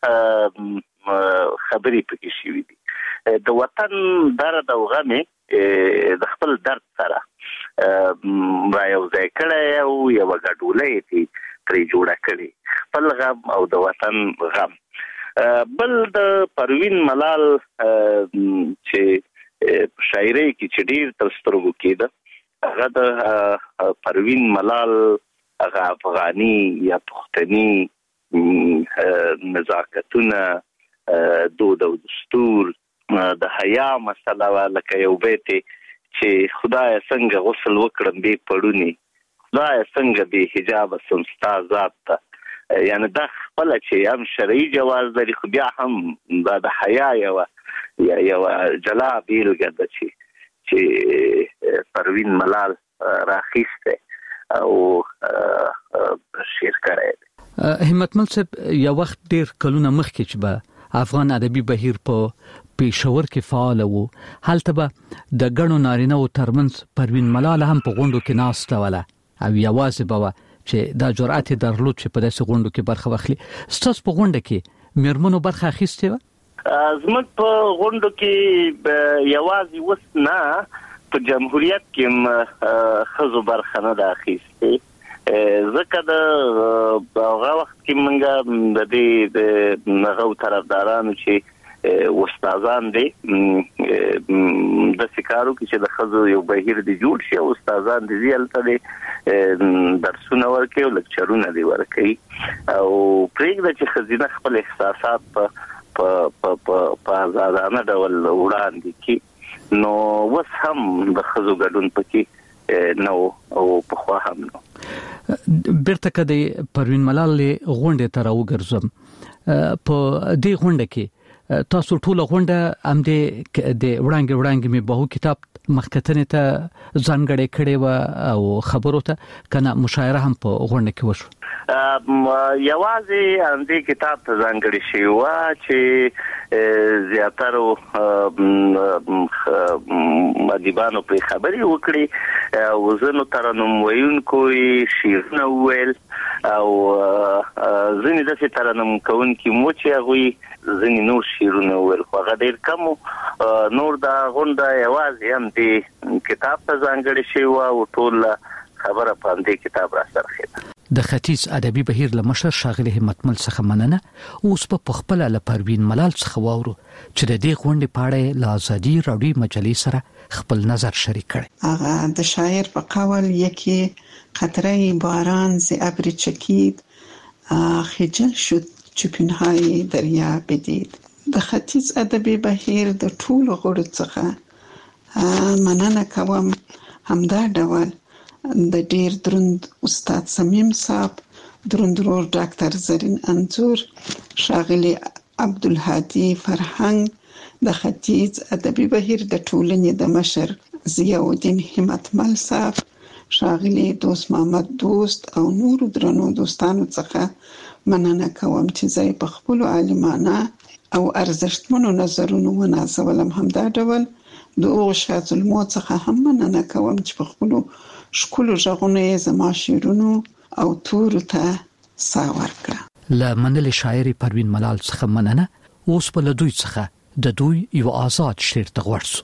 خبرې پکې شوې دي. د وطن درد او غم د خپل درد سره را یو ځای کړی او یوه ګډوله یې ترې جوړه کړې، خپل غم او د وطن غم. بل د پروین ملال چې شاعرۍ کې چې ډېر تر سترګو کېده، هغه د پروین ملال هغه افغاني یا پښتني نزاکتونه، دود او دستور، د حیا مسله لکه یو بیت چې خدای څنګه غسل وکړم بې پړونی، خدای څنګه بې حجاب سم ستا ذات ته. یعنی دا خپله چې هم شرعي جواز لري، خو بیا هم دا د حیا یوه جلا بیلګه ده چې پروین ملال راخیستی او شعر کړی دی. همتمل صاحب، یو وخت ډېر کلونه مخکې چې به افغان ادبي بهیر په پېښور کې فعال وو، هلته به د ګڼو نارینه‌و ترمنځ پروین ملال هم په غونډو کې ناسته وله او یوازې به وه چې دا جرأت یې درلود چې په داسې غونډو کې برخه واخلي. ستاسو په غونډه کې مېرمنو برخه اخیستې وه؟ زموږ په غونډو کې یوازې اوس نه، په جمهوریت کې ښځو برخه نه ده اخیستې، ځکه د هغه وخت کې موږ د دې هغه طرفدارانو چې استادان دي داسې کار وکړي چې د ښځو یو بهیر دی جوړ شي او استادان دي هلته دی درسونه ورکوي او لکچرونه دي ورکوي او پرېږده چې ښځینه خپل احساسات په آزادانه ډول وړاندې کړي. نو اوس هم د ښځو ګډون پکې نه او پخوا هم نه. بیرته که د پروین ملال غونډې ته راوګرځم، په دې غونډه کې تاسو ټوله غونډه همدې د وړاندې مې بهو کتاب مخکتنې ته ځانګړې کړې وه او خبرو ته، کنه مشاعره هم په غونډه کې وشو؟ یوازې همدې کتاب ته ځانګړې شوې وه چې زیاترو ادیبانو پرې خبرې وکړي او ځینو ترنم ویونکو شعرونه وویل او ځینې داسې ترنم کوونکي مو چې هغوی ځینې نور شعرونه وویل، خو هغه ډېر کم و. نور دا غونډه یوازې هم دې کتاب ته ځانګړې شوې وه او ټوله خبره په همدې کتاب را څرخېده. د ختیځ ادبي بهیر له مشر ښاغلي همتمل څخه مننه. اوس په خپله له پروین ملال څخه واورو چې د دې غونډې په اړه له ازادي راډیو مجلې سره خپل نظر شریک کړي. هغه د شاعر په قول یکی قطره باران ز ابر چکید خجل شد چې پنهای دریا بدید. د ختیځ ادبي بهیر د ټولو غړو څخه مننه کوم همدا ډول د ډیر دروند استاد سمیم صاحب، دروندرور ډاکټر زرین انځور، ښاغلي عبدالهادي فرهنګ، د ختیځ ادبي بهیر د ټولنې د مشر ضیاءالدین همتمل صاحب، ښاغلي دوست محمد دوست او نور درنو دوستانو څخه مننه کوم چې زه په خپل عالمانه او ارزښتمنو نظرونو ونازولم. همدا ډول د هغو شاظلمو څخه هم مننه کوم چې په خپلو ښکلو غږونو یې زما شعرونو او تورو ته ساه ورکړه. له منلې شاعرې پروین ملال څخه مننه. اوس به له دوی څخه د دوی یو آزاد شعر ته غوړ شو.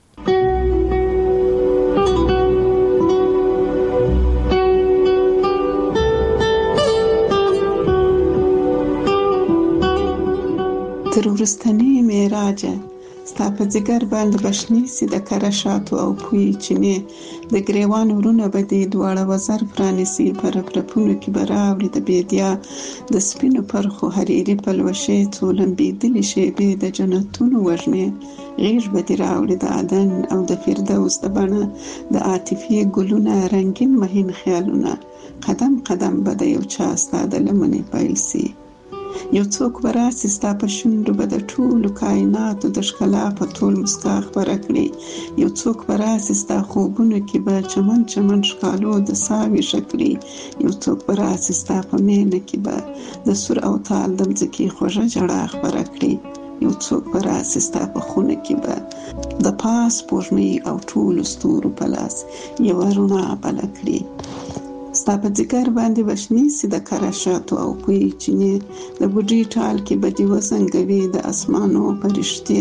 تر وروستنۍ معراجه ستا په ځیګر باندې بشنې سي د کره شاتو او پوی چینې د ګریوان ورونه به دې دواړه وزر پرانیسي په رپرپونو کې به راوړي د بیدیا د سپینو پرخو حریري پلوشې څو لمبېدلې شیبې د جنتونو وږمې غیږ به دې راوړي د عدن او د فردوس د بڼه د عاطفي ګلونه رنګین مهین خیالونه قدم قدم به د یو چا ستا د لمنې پیل سي. یو څوک به راسي ستا په شونډو به د ټولو کائناتو د ښکلا په تول مسکا خپره کړي. یو څوک به راسي ستا خوبونو کې به چمن چمن ښکالو د ساه ویښه کړي. یو څوک به راسي ستا په مینه کې به د سور او تال د مځکې خوږه ژړا خپره کړي. یو څوک به راسي ستا په خونه کې به د پاس سپوږمۍ او ټولو ستورو په لاس یوه رڼا بله کړي. ستا په ځګر باندې بشنی سي د کراشاتو او پوی چینه د بوډي ټال کې بدی وسنګوي د اسمانو پرشته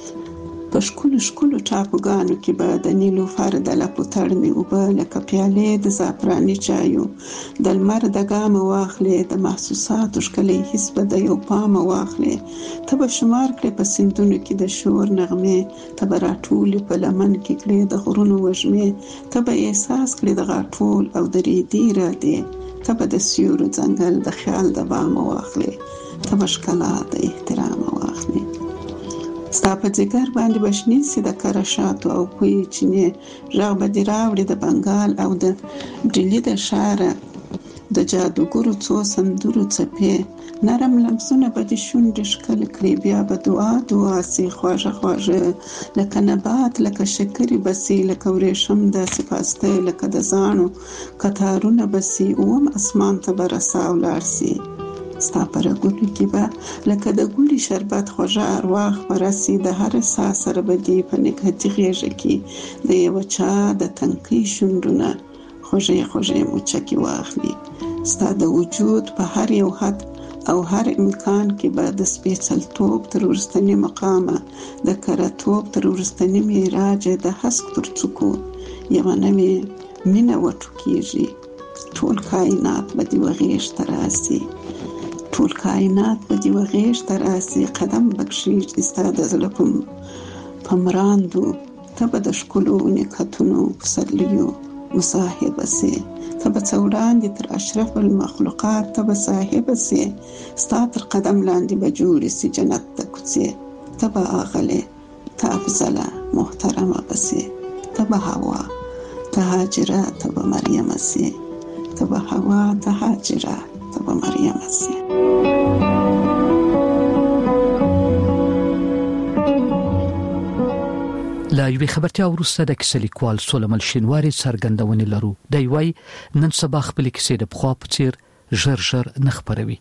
په شکولو ټاپوګانو کې به د نیلوفر د لپو تړمې اوبه لکه پیالې د زعفراني چایو د لمر د ګام واخلې د محسوساتو ښکلی حس به د یو پام واخلې ته به شمار کړې په سیندونو کې د شور نغمې ته به راټولې په لمن کې کړې د غرونو وږمې ته به احساس کړې د غاټول او د ریدي ارادې ته به د سیورو ځنګل د خیال د بام واخلې ته به ښکلا د احترام واخلې ستا په ځګر باندې بشنی سي د کراشاتو او پوی چینه راغ به دی راوړي د بنګال او د ډیلی د شاره د جادوګرو څو سندرو څپې نرم لمسونه به د شونډې ښکل کړي بیا به دعا سي خواږه لکه نبات لکه شکرې بسي لکه ورېښم داسې پاسته لکه د زاڼو کتارونه بسي اوم اسمان ته به رسا ولاړ سي ستا پر ګلو کې به لکه د ګلي شربت خوږه ارواح ورسي د هر ساه سره به دی په نګهتي غېږه کې د یو چا د تنکي شونډونه خوږې مچکې واخلي ستا د وجود په هر یو حد او هر امکان کې به د سپېڅلتوب تر وروستني مقامه د کره‌توب تر وروستني معراج د هسک تر څوکو یوه نوې مینه وټوکېږي ټول کائنات به دې وغېږ ته راسي ټول کائنات به دې وغېږ ته راسي قدم به کښېږدي ستا د زړه په مراندو ته به د ښکلو نکهتونو پسرلیو مصاحبه سي ته به څه وړاندې تر اشرف المخلوقات ته به صاحبه سي ستا تر قدم لاندې به جوړې سي جنت ته کوڅې ته به اغلې ته افضله محترمه به سي ته به هوا ته هاجره ته به مریم سي ته به هوا ته هاجره ته به مریم سي لا یوې خبرتیا وروسته د کیسې لیکوال سولمل شینواری څرګندونې لرو دی وای نن سبا خپل کیسې د پخوا په څیر ژر نه خپروي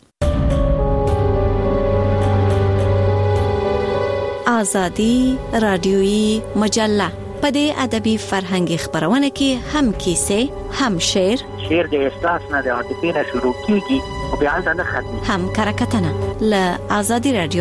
آزادی رادیویی مجله په دې ادبي فرهنګي خبرونه کې هم کیسې هم شعر د احساس نه د عاطفې نه شروع کیږي او بیا ځنه ختمي هم کرکټنه ل آزادی رادیو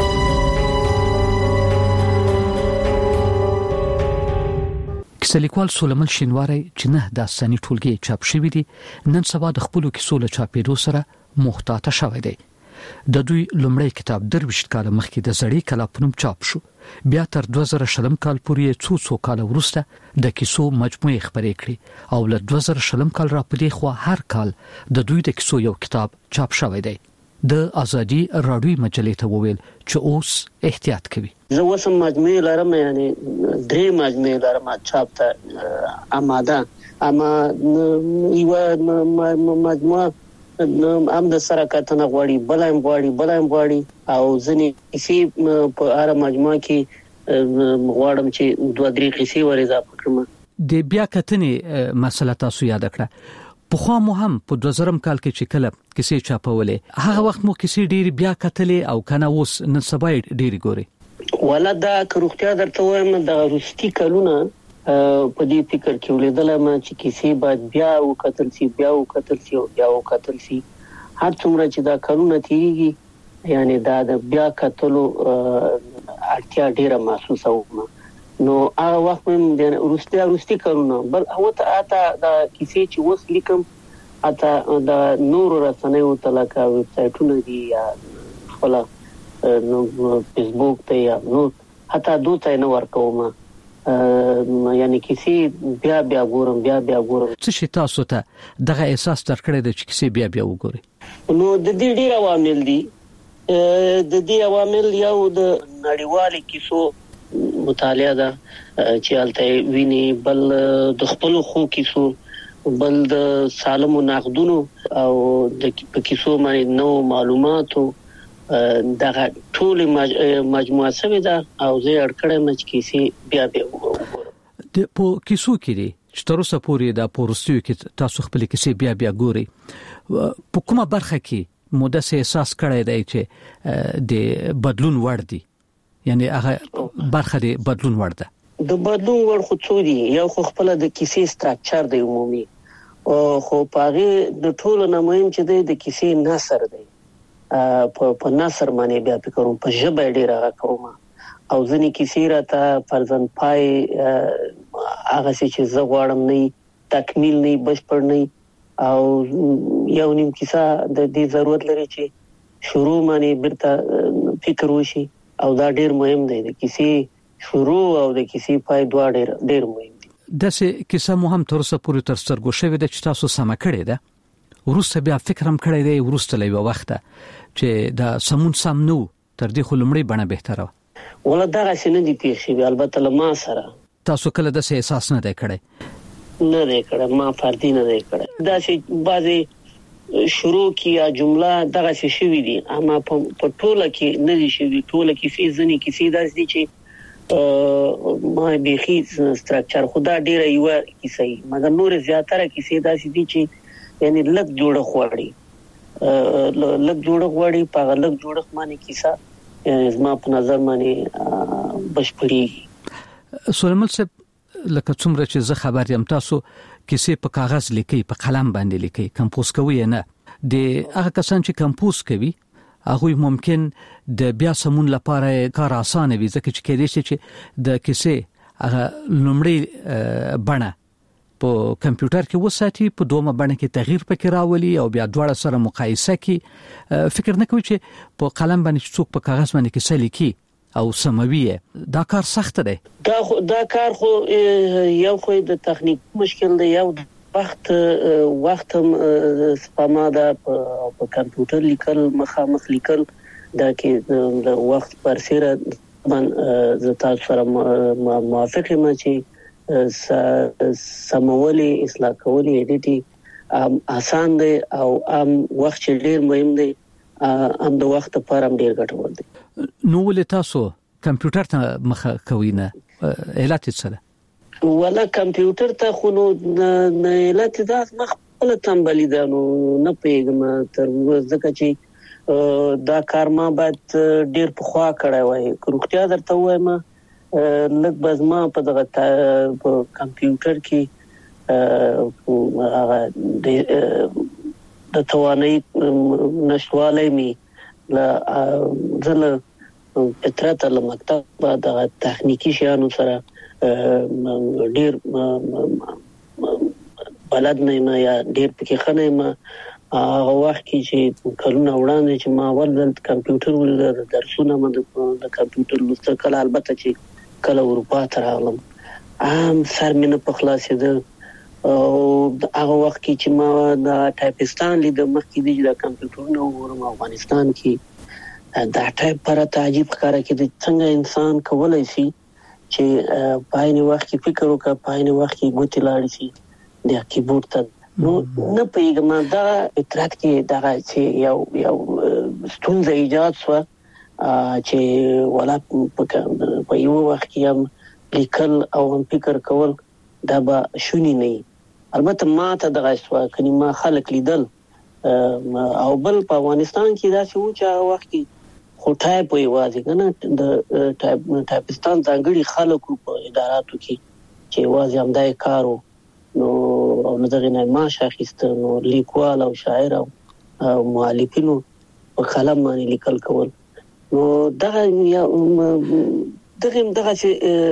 کیسه لیکوال سولمل شینواری چې نه داستاني ټولګي چاپ شوی دي نن سبا د خپل کیسو له چاپېدو سره محتاط شوی دی د دوی لومړی کتاب درويشت کال مخکې د زړی کلا پنوم چاپ شو بیا تر 2000 کال پورې څو کال وروسته د کیسو مجموعه خبرې کړې او له 2000 کال را پدې خو هر کال د دوی د کیسو یو کتاب چاپ شوی دی د آزادی رادیویی مجلې ته وویل چې اوس احتیاط کوي زه وسم مجموعه لرم یعنی درې مجموعه لرم چاپ ته آماده اما یو مجموعه ام د سره کتنه غواړي بلایم غواړي او ځنې کیسې په هر مجموعه کې غواړم چې 2-3 کیسې ور اضافه کړم د بیا کتنې مسله تاسو یاد کړه په خو مو هم په 2000 کال کې چې کله کیسې چاپولې هغه وخت مو کیسې ډېری بیا کتلې او کنه اوس نن سبا ډېری ګوري ولدا کروختیا درته وایم د روستي کلونه په دې فکر کې ولیدل چې کیسې باید بیا وکتل سي هر څومره چې دا کلونه تیریږي یعنی دا د بیا کتلو اړتیا ډیره محسوسه ومه نو هغه وخت هم د روستي کلونه بل هو ته اته د کیسې چې وس لیکم اته د نور رسنیو تلکا ویب سایټونه دي یا خپل نو فیسبوک ته یا نو حتی دوته نه ورکوم یعنی کیسې بیا ګورم څه شي تاسو ته دغه احساس درکړی د کیسې بیا وګورئ نو د دې ډیر عوامل دي د دې عوامل یو د نړیوالې کیسو مطالعه ده چې الته ویني بل د خپل خو کیسو بل د سالم نقدونو او د کیسو باندې نو معلوماتو دغه ټول مجموعه سوي ده او زه اړکړم چې کیسې بیا وګورم د په کیسو کې دي چې تر اوسه پورې د پورستیو کې تاسو خپل کیسې بیا ګوري په کومه برخه کې موده سه احساس کړی دی چې د بدلون وړ دي یعنی هغه برخه د بدلون وړ ده د بدلون وړ خو څو دي یو خو خپل د کیسې سټراکچر دی عمومي خو پاغه د ټولو نه مهم چې د کیسې نثر دی په نثر باندې بیا فکروم په ژبه ډیره کوم او ځنې کیسې راته فرزن پای هغه چې زه غواړم نه تکمیل نه بشپړ نه او یو نیم کیسه د دې ضرورت لري چې شروع باندې برته فکر وشي او دا ډیر مهم دی د کیسې شروع او د کیسې پای دوه ډیر مهم دي. داسې کیسه مو هم تر اوسه پورې تر سترګو شوې ده چې تاسو سم کړی ده ورسته بیا فکر هم کړی دی ورسته لوي وخت چې دا سمون سم نو تر دې خلمړي بڼه بهتره ولا دا شنه دي پیښې البته لما سره تاسو کله د احساس نه دی کړی ما فردي نه دی کړی دا چې بعضي شروع کیا جمله دغه شوی دي اما په ټوله کې نه دي شوی ټوله کې ځنی کې داسې دي چې ما بيخي ستراکچر خدا ډیره یو کیسه مګر نور زیاتره کیسې داسې دي چې یعنی لږ جوړه غواړي په لږ جوړه باندې کیسه زما په نظر باندې بشپړي. سلیمان صاحب لکه څومره چې زه خبر یم تاسو کیسې په کاغذ لیکي په قلم باندې لیکي کمپوز کوي نه د هغه کسان چې کمپوز کوي هغه ممکن د بیا سمون لپاره کار اسانه وي ځکه چې کېدې شي چې د کیسې هغه لومړی بڼه په کمپیوټر کې وساتي په دومره بڼه کې تغییر پکې راولي او بیا دواړه سره مقایسه کوي فکر نه کوي چې په قلم باندې څوک په کاغذ باندې کیسه لیکي او سموي دا کار سخت دی دا کار خو یو خو د تخنیک مشکل دی یو وخت سپما دا په کمپیوټر لیکل مخامخ لیکل دا کې د وخت پر سره ز تاسو سره موافق یم چې سمولي اصلاح کولي ایډیټي آسان دی او وخت ډیر مهم دی د وخت لپاره ډیر ګټور دی. نو ولې تاسو کمپیوټر ته مخ کوي نه علت څه ولا کمپیوټر ته خو نو نه علت دا مخ خپل تنبلی ده نو نه پیګم تر ځکه چې دا کار ما بعد ډیر په خوا کړای وای کروختیا درته وایم لږ بزما په دغه کمپیوټر کې هغه د توانای نشوالای می لا ځل پترات له مکتب د تخنیکی شیانو سره ډیر بلد نه یا ډیر پکې خنه ما هغه وخت کې چې کلونه وړاندې چې ما ولل کمپیوټر ول درسونه مې د کمپیوټر لوست کله البته چې کله اروپا ته راغلم سر مې نه په خلاصې ده او هغه وخت کې چې ما د ټایپستان لید مخکې د کمپیوټرونو ورم افغانستان کې دا ټایپ پر تعجب ښکارا کې د څنګه انسان کولای شي چې پاینه وخت کې فکر وکړي پاینه وخت کې ګوتې لاړ شي د کیبورډ ته نو نه پیګم دا اطلاعات کې دا چې یو ستونزه ایجاد شو چې ولا په یو وخت کې هم لیکل او فکر کول دا به شونی نه البته ما ته دغه شو کني ما خلک لیدل او بل په افغانستان کې دا چې و چې وخت کې خټای په یوازې کنه د ټایپستان ځانګړي خلکو په اداراتو کې چې یوازې همدای کارو نو نو دغه نه ما شاخست نو لیکوال او شاعر او مؤلفینو په قلم باندې لیکل کول نو دغه چې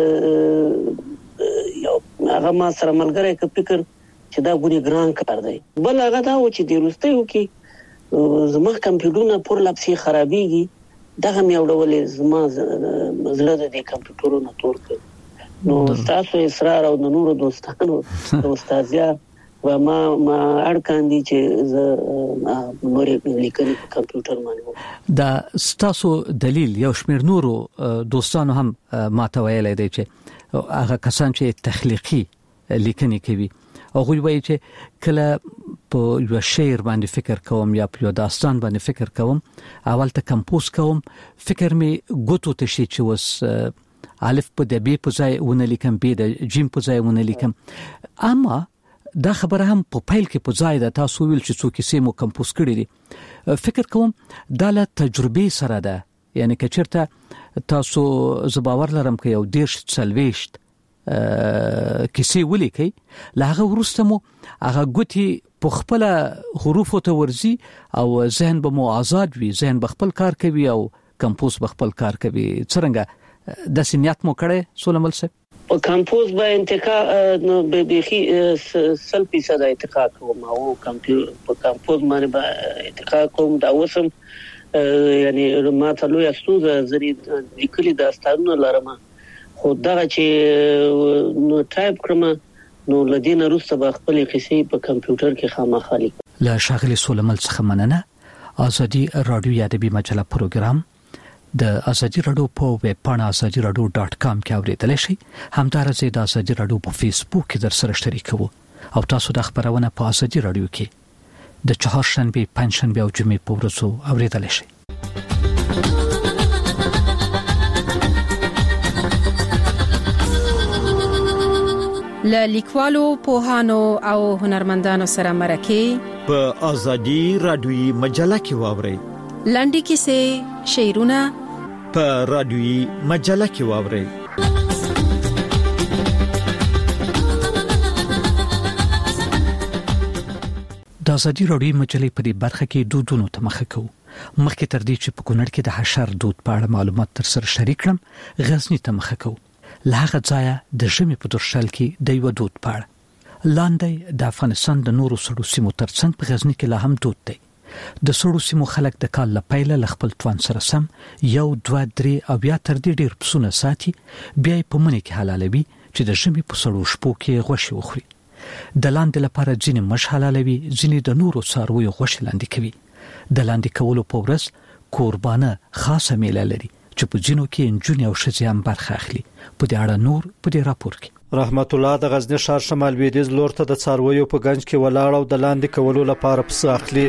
یو هغه ما سره ملګری ک فکر چې دا ګوري ګران کار دی بل هغه دا و چې د روستیو کې زما کمپیوټرونه پر لپسي خرابېږي دغه مې وړولې زما زړه د کمپیوټرونو تور کړ نو تاسو اصرار او د نورو دوستانو استادیا و ما اړکاندي چې زه نور لیکنې په کمپیوټر باندې دا تاسو دلیل یو شمیر نورو دوستانو هم ماته ویلې دي چې هغه کسان چې تخلیقي لیکنې کوي او غوړي چې کله په یو شعر باندې فکر کوم یا په یو داستان باندې فکر کوم اول ته کمپوز کوم فکر می ګوتو ته شي چې وس الف په د بي په ځای ونه لیکم بي د جیم په ځای ونه لیکم اما دا خبره هم په پیل کې په ځای د تاسو ویل چې څوک یې مو کمپوز کړی دي فکر کوم دا له تجربه سره ده یعنی که چیرته تاسو زباور لرم کې یو دیش سلويشت کیسې ولیکي لاغه ورسته مو هغه ګوتی په خپل حروف ته ورزي او ذهن به مو آزاد وي ذهن به خپل کار کوي او کمپوز به خپل کار کوي څنګه د سنیات مو کړي سولمل سه په کمپوز به انتقال نو به بيخي 100% انتقال کوم او په کمپوز باندې به انتقال کوم دا وسم یعنی ما ته لوی استوزه زری لیکلي داستانونه لرم خو دا چې نو ټایپ کړم نو لدین روسته به خپل قصې په کمپیوټر کې خامخا لیکم لا شاغلي سولمل څخه مننه ازادي رادیو یادبي مجله پروګرام د ازادي رادیو په ویب پاڼه azadiradio.com کې اوریدل شي همدارسه د ازادي رادیو په فیسبوک کې در سره شریکو او تاسو د خبرونه په ازادي رادیو کې د چهارشنبه پنځشنبه او جمعې په ورځو اوریدل شي ل لیکوالو پوهانو او هنرمندانو سره مرکه په ازادي رادیوي مجله کې واوري لنډی کیسې شعرونه په رادیوي مجله کې واوري د ازادي رادیو مجلې په دې برخه کې دودونو ته مخه کوو مخکې تر دې چې په کونړ کې د حشر دود په اړه معلومات تر سره شریک کړم غزنی ته مخه کوو لهغه ځای د ژمي په درشل کې د یو دود په اړه لاندې د افغانستان د نورو سړو سیمو ترڅنګ په غزنی کې لا هم دود دی د سړو سیمو خلک د کال لپاره ل خپل توان سره سم 1 2 3 او بیا تر دې ډیر پسونه ساتي بیا په منې کې حلالوي چې د ژمي په سړو شپو کې غوښه وخوري د لاندې لپاره ځینې مش حلالوي ځینې د نورو څارویو غوښه لاندې کوي د لاندې کولو په ورځ قربانه خاصه میله لري چې په جنو کې انجونی او شزيام برخه اخلي په دې اړه نور په دې راپور کې رحمت الله د غزنی ښار شمال لویدیځ لور ته د څارویو په گنج کې ولاړ او د لاندې کولو لپاره پسه اخلي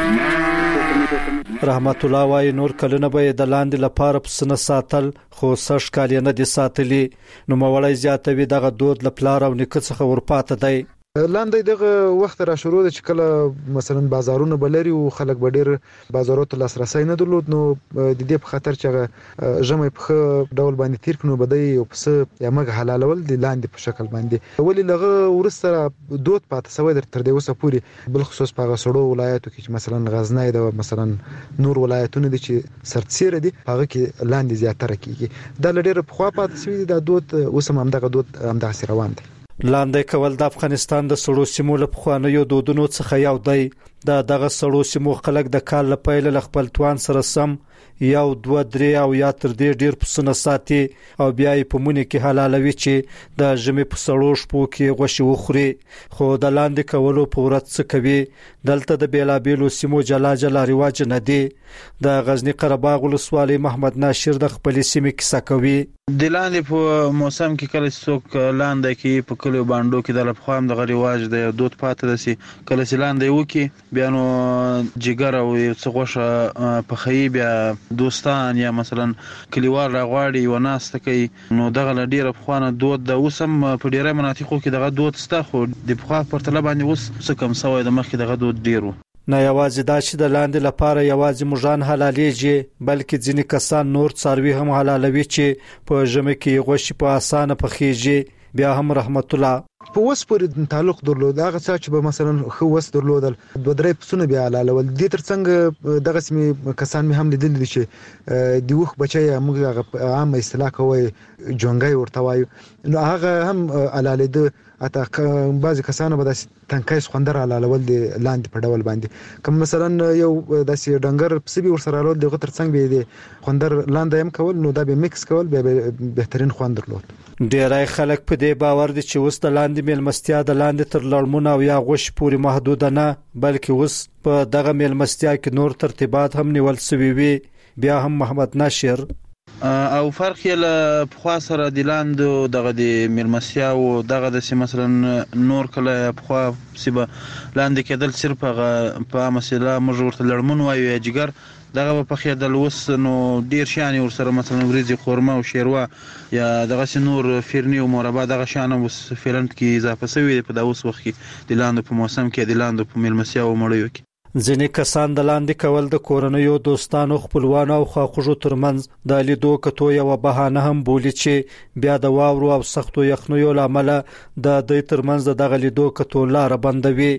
رحمت الله وايي نور کلونه به د لاندې لپاره پسه نه ساتل خو سش کال نه دي ساتلي نو مولای زیاتوي دغه دود لپاره او نکڅ څخه ورپاته دی لاندې دغه وخت را شروع د چکله مثلا بازارونه بلري او خلک بډیر بازارونو ته لاسرسي نه درلود نو د دې په خاطر چې جمع په ډول باندې تیر کړو بدای او پس یا مګ حلالول د لاندې په شکل باندې ولې لغه ورسره دود پاتې سوی تر دې اوسه پوری بل خصوص په غسړو ولایتو کې مثلا غزنی د مثلا نور ولایتونه دي چې سرتسیر دي هغه کې لاندې زیاتره کیږي د لډیر په خوا پاتې سوی د دود اوسه هم دغه دود هم د روان دي لاندې کول د افغانستان د سړو سیمو له پخوانیو دودونو څخه یو دی دغه سړو سیمو خلک د کال لپاره ل خپل توان سره سم 1 2 3 او یا تر دې ډیر پسونه ساتي او بیا یې په مونږ کې حلالوي چې د ژمي په سړو شپو کې غوښه وخوري خو د لاندې کولو په ورځ څه کوي دلته د بیلابیلو سیمو جلا جلا رواج نه دي د غزنی قرهباغ ولسوالۍ محمد ناشر د خپل سیمې کیسه کوي د لاندې په موسم کې کله څوک لاندې کې په کلو باندې کې د لپخوام د رواج د دود پاتې دي کله چې لاندې وکي بیا نو جګر او څه غوښه په خی بیا دوستان یا مثلا کلیوال راغواړي و ناسته کوي نو دغه لډیره خوانه دود د اوسم په ډیره مناطقو کې دغه دود ستا خو د بخوا پر تل باندې اوس څه کم سوی د مخ کې دغه دود ډیرو نه یوازې دا چې د لاندې لپاره یوازې مجان حلالېږي بلکې ځینې کسان نور څاروي هم حلالوي چې په ژمي کې غوښه په اسانه پخېږي بیا هم رحمت الله په اوس پورې تعلق درلود هغه څه چې به مثلا خو وس درلودل دوه درې پسونه بیا حلالول دي ترڅنګ دغه سیمه کسان می هم لیدل دي چې دی وخت بچي موږ عام اصطلاح کوي جونګي ورته وایو نو هغه هم حلالید اته بعضی کسانو به د تنکای خوندر حلالول دي لاندې په ډول باندې کوم مثلا یو د ډنګر پسبي ور سره حلال دغه ترڅنګ به دي خوندر لاندې هم کول نو دا به میکس کول به بهترین خوند درلود ډیرای خلک په دې باور دي چې وست لاندې میلمستیا د لاندې تر لړمونه او یا غوښ پورې محدود نه بلکې وس په دغه میلمستیا کې نور ترتیبات هم نیول شوی وي بیا هم محمد ناشر او فرق یې له خوا سره د لاندې دغه د میلمستیا او دغه د مثلا نور کله خوا سیبه لاندې کېدل صرف په مسله موږ ورته لړمون وایو یا جګر دغه په خیدل وس نو ډیر شان ور سره مثلا وريزي خورما او شیروا یا دغه نور فرنی او مربع دغه شان وس فلند کې اضافه شوی په داوس وخت کې د لاندې په موسم کې د لاندې په میلمستیا او مړیو کې ځینې کسان د لاندې کول د کورنیو دوستانو خپلوانو او خواخوږو ترمنځ د لیدو کتو یو بهانه هم بولی چې بیا د واورو او سختو یخنیو لامل د دوی ترمنځ دغه لیدو کتو لار بندوي.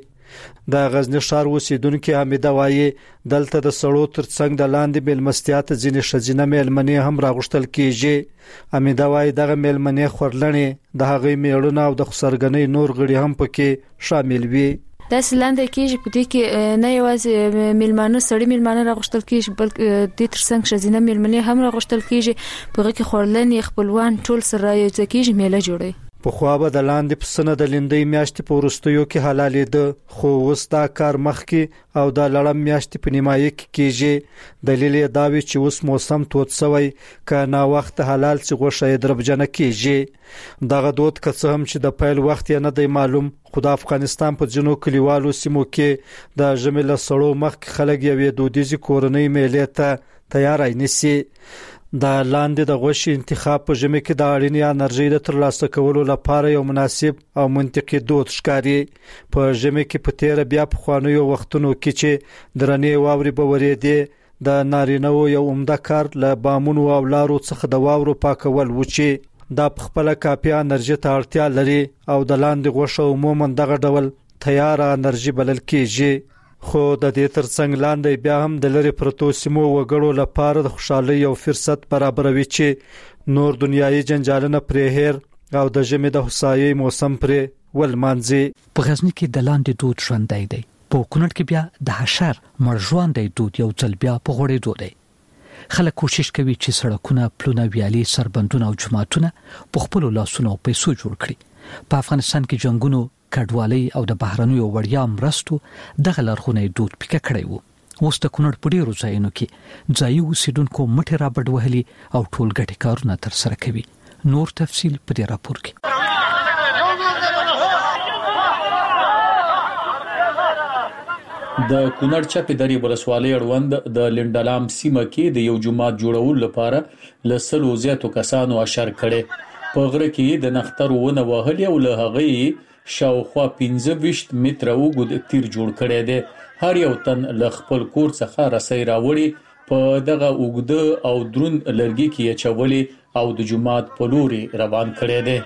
د غزنی ښار اوسیدونکو حمیده وایي دلته د سړو ترڅنګ د لاندې میلمستیات ځینې ښځینه میلمنې هم راغوښتل کیږي. حمیده وایي دغه میلمنې خورلنې د هغې میړونه او د خسرګنۍ نور غړي هم پکې شامل وي. دا سلاندې کېږي په دې کې نه یوازې میلمانه سړی میلمانه راغوښتل کیږي بلکې د ترڅنګ ښځینه میلمنې هم راغوښتل کیږي. په هغه کې خورلنې خپلوان ټول سره یو ځای کیږي میله جوړي. په خو به د لاندې پسنه د لندې میاشتې په ورستیو کې حلالېده خو اوس دا کار مخکې او د لړم میاشتې په نیمایي کې کیږي. دلیل یې دا وی چې اوس موسم تود شوی که نا وخت حلال چې غوښه یې دربجنه کیږي. دغه دود که څه هم چې د پیل وخت یې نه دی معلوم خو د افغانستان په ځینو کلیوالو سیمو کې د ژمي له سړو مخکې خلک یوې دودیزې کورنۍ میلې ته تیاری نیسي. د لاندې د غوښې انتخاب په ژمي کې د اړینې انرژي د ترلاسه کولو لپاره یو مناسب او منطقي دود ښکاري. په ژمي کې په تیر بیا په خوانیو وختونو کې چې درنې واوري به ورېدې د نارینه‌و یو عمده کار له بامونو او لارو څخه د واورو پاکول و چې دا په خپل کافي انرژي ته اړتیا لري او د لاندې غوښه عموما دغه ډول تیار انرژي بلل کیږي. خو د دې ترڅنګ لاندې بیا هم د لری پرتو سیمو وګړو لپاره د خوشحالي او فرصت برابروي چې نور دنیایي جنجالونه پرې هیر او د ژمي د هوسایي موسم پرې ولمانځي. په غزنی کې د لاندې دود ژوندی دی. په کونړ کې بیا د حشر مرژوندی دود یو ځل بیا په غوړېدو دی. خلک کوشش کوي چې سړکونه پلونه ویالي سربندونه او جوماتونه په خپل لاسونو او پیسو جوړ کړي. په افغانستان کې جنگونو کډوالۍ او د بهرنیو وړیا مرستو دغه لرغونی دود پیکه کړی وو. اوس د کونړ په ډیرو ځایونو کې ځایي اوسیدونکو مټې رابډ وهلي او ټول ګټې کارونه ترسره کوي. نور تفصیل په دې راپور کې. د کونړ چپې درې ولسوالۍ اړوند د لنډلام سیمه کې د یو جومات جوړولو لپاره ل 100 زیاتو کسانو اشر کړي. په غره کې د نختر ونه وهلي او له هغې شاوخوا 15 متره اوږد تیر جوړ کړی دی. هر یو تن له خپل کور څخه رسۍ راوړي په دغه اوږده او دروند لرګي کې اچولې او د جومات په لوري روان کړی دی.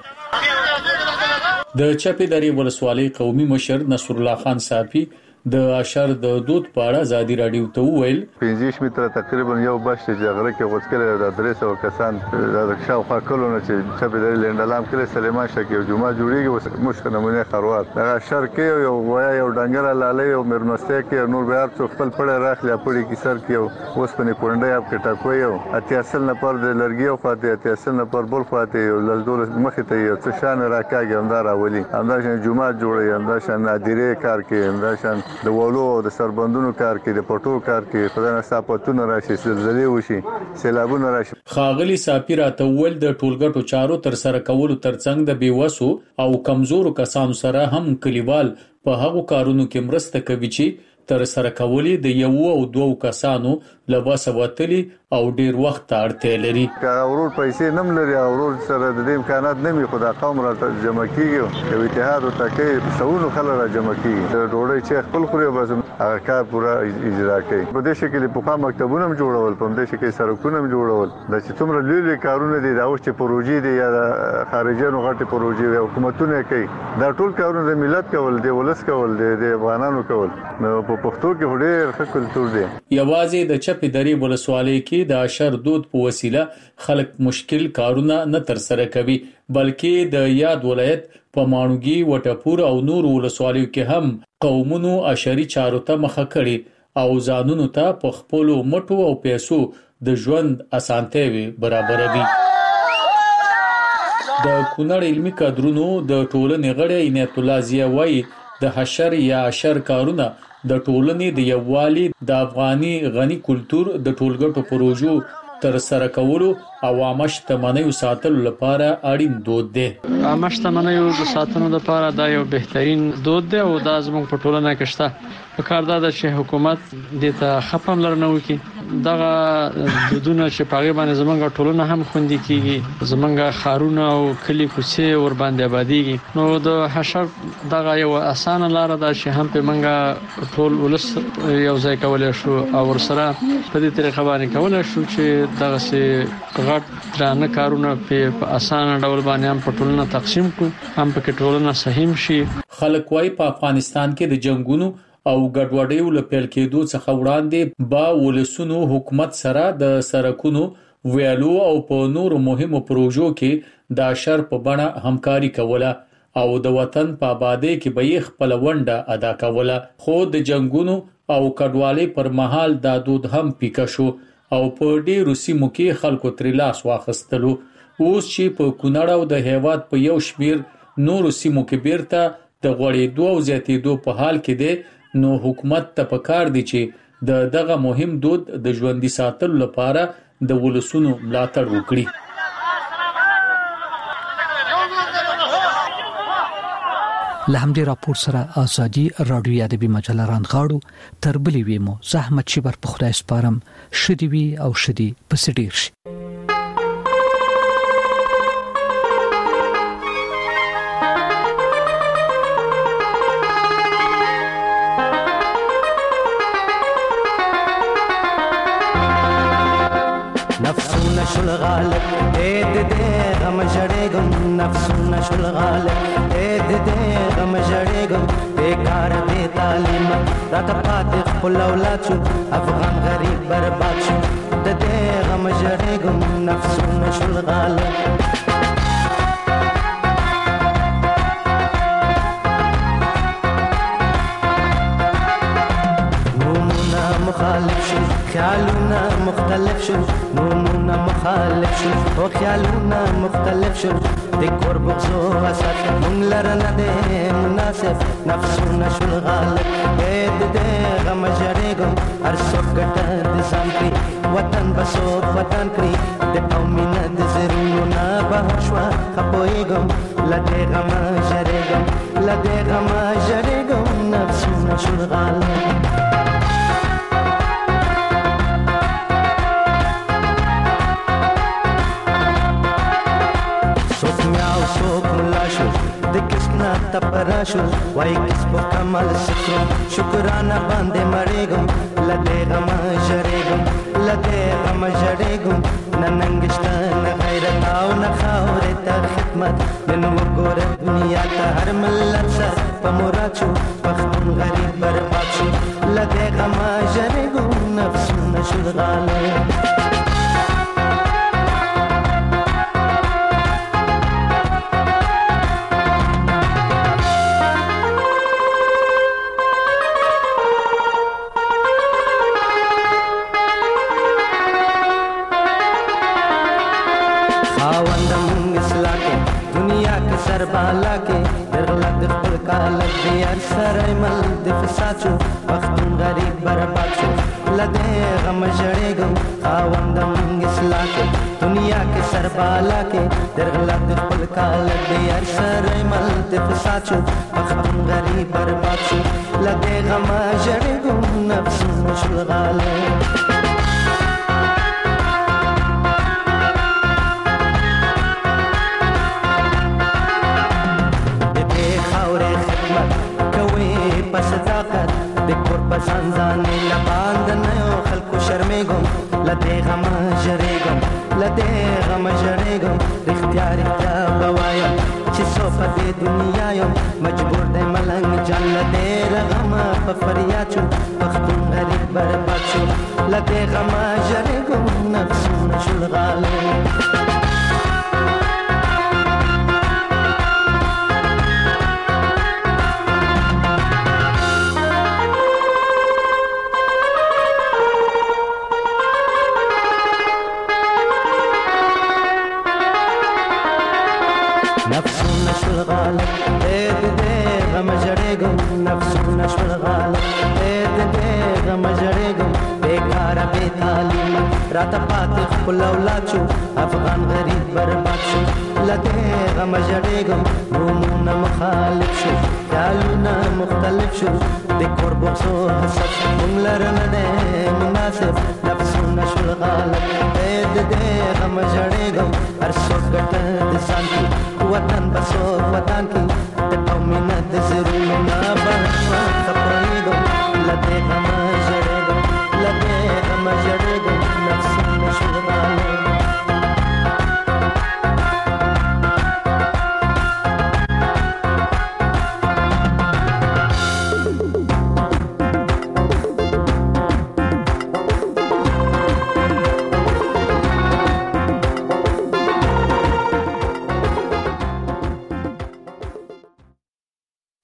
د چپې درې ولسوالۍ قومي مشر نصر الله خان صافي د اشر د دود په اړه ازادي رادیو ته وویل 15 متره تقریبا یو بشت چې غره کې غوڅکل د 300 کسان د شاوخوا کلونه چې چپې درې لنډلام کې سلیمان شکه یو جمعه جوړیږي مشک نمونه خروات د اشر کې یو ویا یو ډنګر لاله یو مرمسته کې نور بیا څو خپل پړه راخلی پړي کې سر کې اوس په کونډه اپ کې ټاکوي او اتیاسل نه پر د لرګي او خاطه اتیاسل نه پر بل خاطه یو لزدور مخ ته یو څه شان راکاږي همدار اولی همدار جمعه جوړي همدار شان نادره کار کې همدار شان د ولو د سربندونو کار کې د پټو کار کې خدای نصاپتونه راشي زلزلې وشي سیلابونه راشي. خاغلی صافي راته ول د ټولګټو چارو تر سره کولو ترڅنګ د بیوسو او کمزورو کسانو سره هم کلیوال په هغو کارونو کې مرسته کوي چې تر سره کولې د یو او دوه کسانو لباس وتلی او ډیر وخت ته اړتیا لري. اورور پیسې نم لري اورور سره د دې امکانات نمی خدا قوم را جمع کیږي یو اتحاد او تکي سونو خلک را جمع کیږي ډوړې چې خپل خوري بس هغه کار پورا اجرا کوي. په دې شکل په خامه مکتبونه جوړول په دې شکل سرکونه جوړول د چې څومره لوی کارونه دي دا اوس چې پروژې دي یا خارجانو غټي پروژې حکومتونه کوي دا ټول کارونه د ملت کول دی ولس کول دی د افغانانو کول نو په پښتو کې ډېر ښه کلتور دی. یوازې د چپې درې ولسوالۍ کې د اشر دود په وسیله خلک مشکل کارونه نه تر سره کوي بلکې د یاد ولایت په مانوګي وټپور او نور ولسوالیو کې هم قومونو اشری چارو ته مخه کړي او ځانونو ته په خپل مټو او پیسو د ژوند اسانتیاوي برابروي. د کونړ علمي کادرونو د ټولنې غړي عنایت الله ضیا وایي د حشر یا اشر کارونه د ټولنې د یووالي د افغاني غني کلتور د ټولګټو پروژو تر سره کولو او عامه شتمنیو ساتلو لپاره اړین دود دی. عامه شتمنیو د ساتنې لپاره دا یو بهترین دود دی او دا زموږ په ټولنه کې شته. په کار دا چې حکومت د ته خپم لرنه وکي دغه دودونه چې پاغي باندې زمونږ ټولنه هم خوندي کیږي زمونږ خارونه او کلی کوڅه ور باندې آبادیږي نو د حشر دغه یو اسانه لار ده چې هم په منګه ټول ولس یو ځای کولای شو او ورسره په دې طریقه باندې کولای شو چې دغه سي غټ درانه کارونه په اسانه ډول باندې هم په ټولنه تقسیم کو هم په ټولنه سهم شي. خلک وايي په افغانستان کې د جنگونو او ګډوډیو لپاره کېدو څخه وړاندې با ولسونو حکومت سره د سرکونو ویالو او په نورو مهمو پروژو کې د اشر په بڼه همکاري کوله او د وطن په آبادی کې به یې خپل ونډه ادا کوله خو د جنگونو او کډوالۍ پر مهال د دود هم پیکه شو او په ډیرو سیمو کې خلکو تر لاس واخستلو اوس چې په کونړ او د هیواد په یو شمیر نورو سیمو کې بیرته د غوړېدو او زیاتېدو په حال کې دی نو حکومت ته پکار دی چې دغه مهم دود د ژوندۍ ساتلو لپاره د ولسونو ملاتړ وکړي. لهمدې راپور سره ازادي رادیو ادبي مجله رانغاړو تر بلې ویمو زحمت شي بر په خدای سپارم شدي وي او شدي پس ډیر شي. شل غالب اې دې غم جړېګم نفسونه شل غالب اې دې غم جړېګم بیکار دې تعلیم راته پاتې خپل اولاد شو افغان غریب برباد شو دې غم جړېګم نفسونه شل غالب مخالف شو خیالونه مختلف شو نومونه مخالف شو او خیالونه مختلف شو د کور بغزو حسد مونږ لره نه دی مناسب نفسونه شو غالب اې دې غم جړېګم هر څوک ګټه د ځان کړي وطن بسو وطن کړي د قومینه د زرونو نه بهر شوه خپویږم لدې غم جړېګم لدې غم جړېګم نفسونه شو غالب تپراشو وای کس په کمال شکر شکرانه باندې مړېګم لدې غم جړېګم لدې غم جړېګم ننګشته نه غیرت او نه خاورې ته خدمت نن وګوره دنیا ته هر ملت سره په مراچو پښتون غریب برباد شو لدې غم جړېګم نفسونه شو غالب بالا کې درغلط خپل کال دې هر سره مل د فساد شو پښتون غریب برباد شو لدې غم جړېګم خاوندم اصلاح کې دنیا کې سر بالا کې درغلط خپل کال دې هر سره مل د فساد شو پښتون غریب برباد شو لدې غم جړېګم نفسونه شو غالب صداقت د کور په ځانځانې لباند نه خلکو شرمېږم لدې غم جړېږم لدې غم جړېږم رښتیا رښتیا به وایم چې څو په دې دنیا یم مجبور دی ملنګ جان لدې غم په فریاد شو پښتون غریب برباد شو لدې غم جړېږم نفسونه شو غالب نفسونه شو غالب دې غم جړېګم نفسونه شو غالب دې غم جړېګم بیکار بے تعلیم راته پاتې خپل اولاد شو افغان غریب برباد شو لدې غم جړېګم نومونه مخالف شو خیالونه مختلف شو د کور بغزو حسد مونږ لره نه دی مناسب نفسونه زړونه شول غالب دې غم جړېږم هر څوک ګټه د ځان کې وطن بسو وطن کې د قومینه د زړونو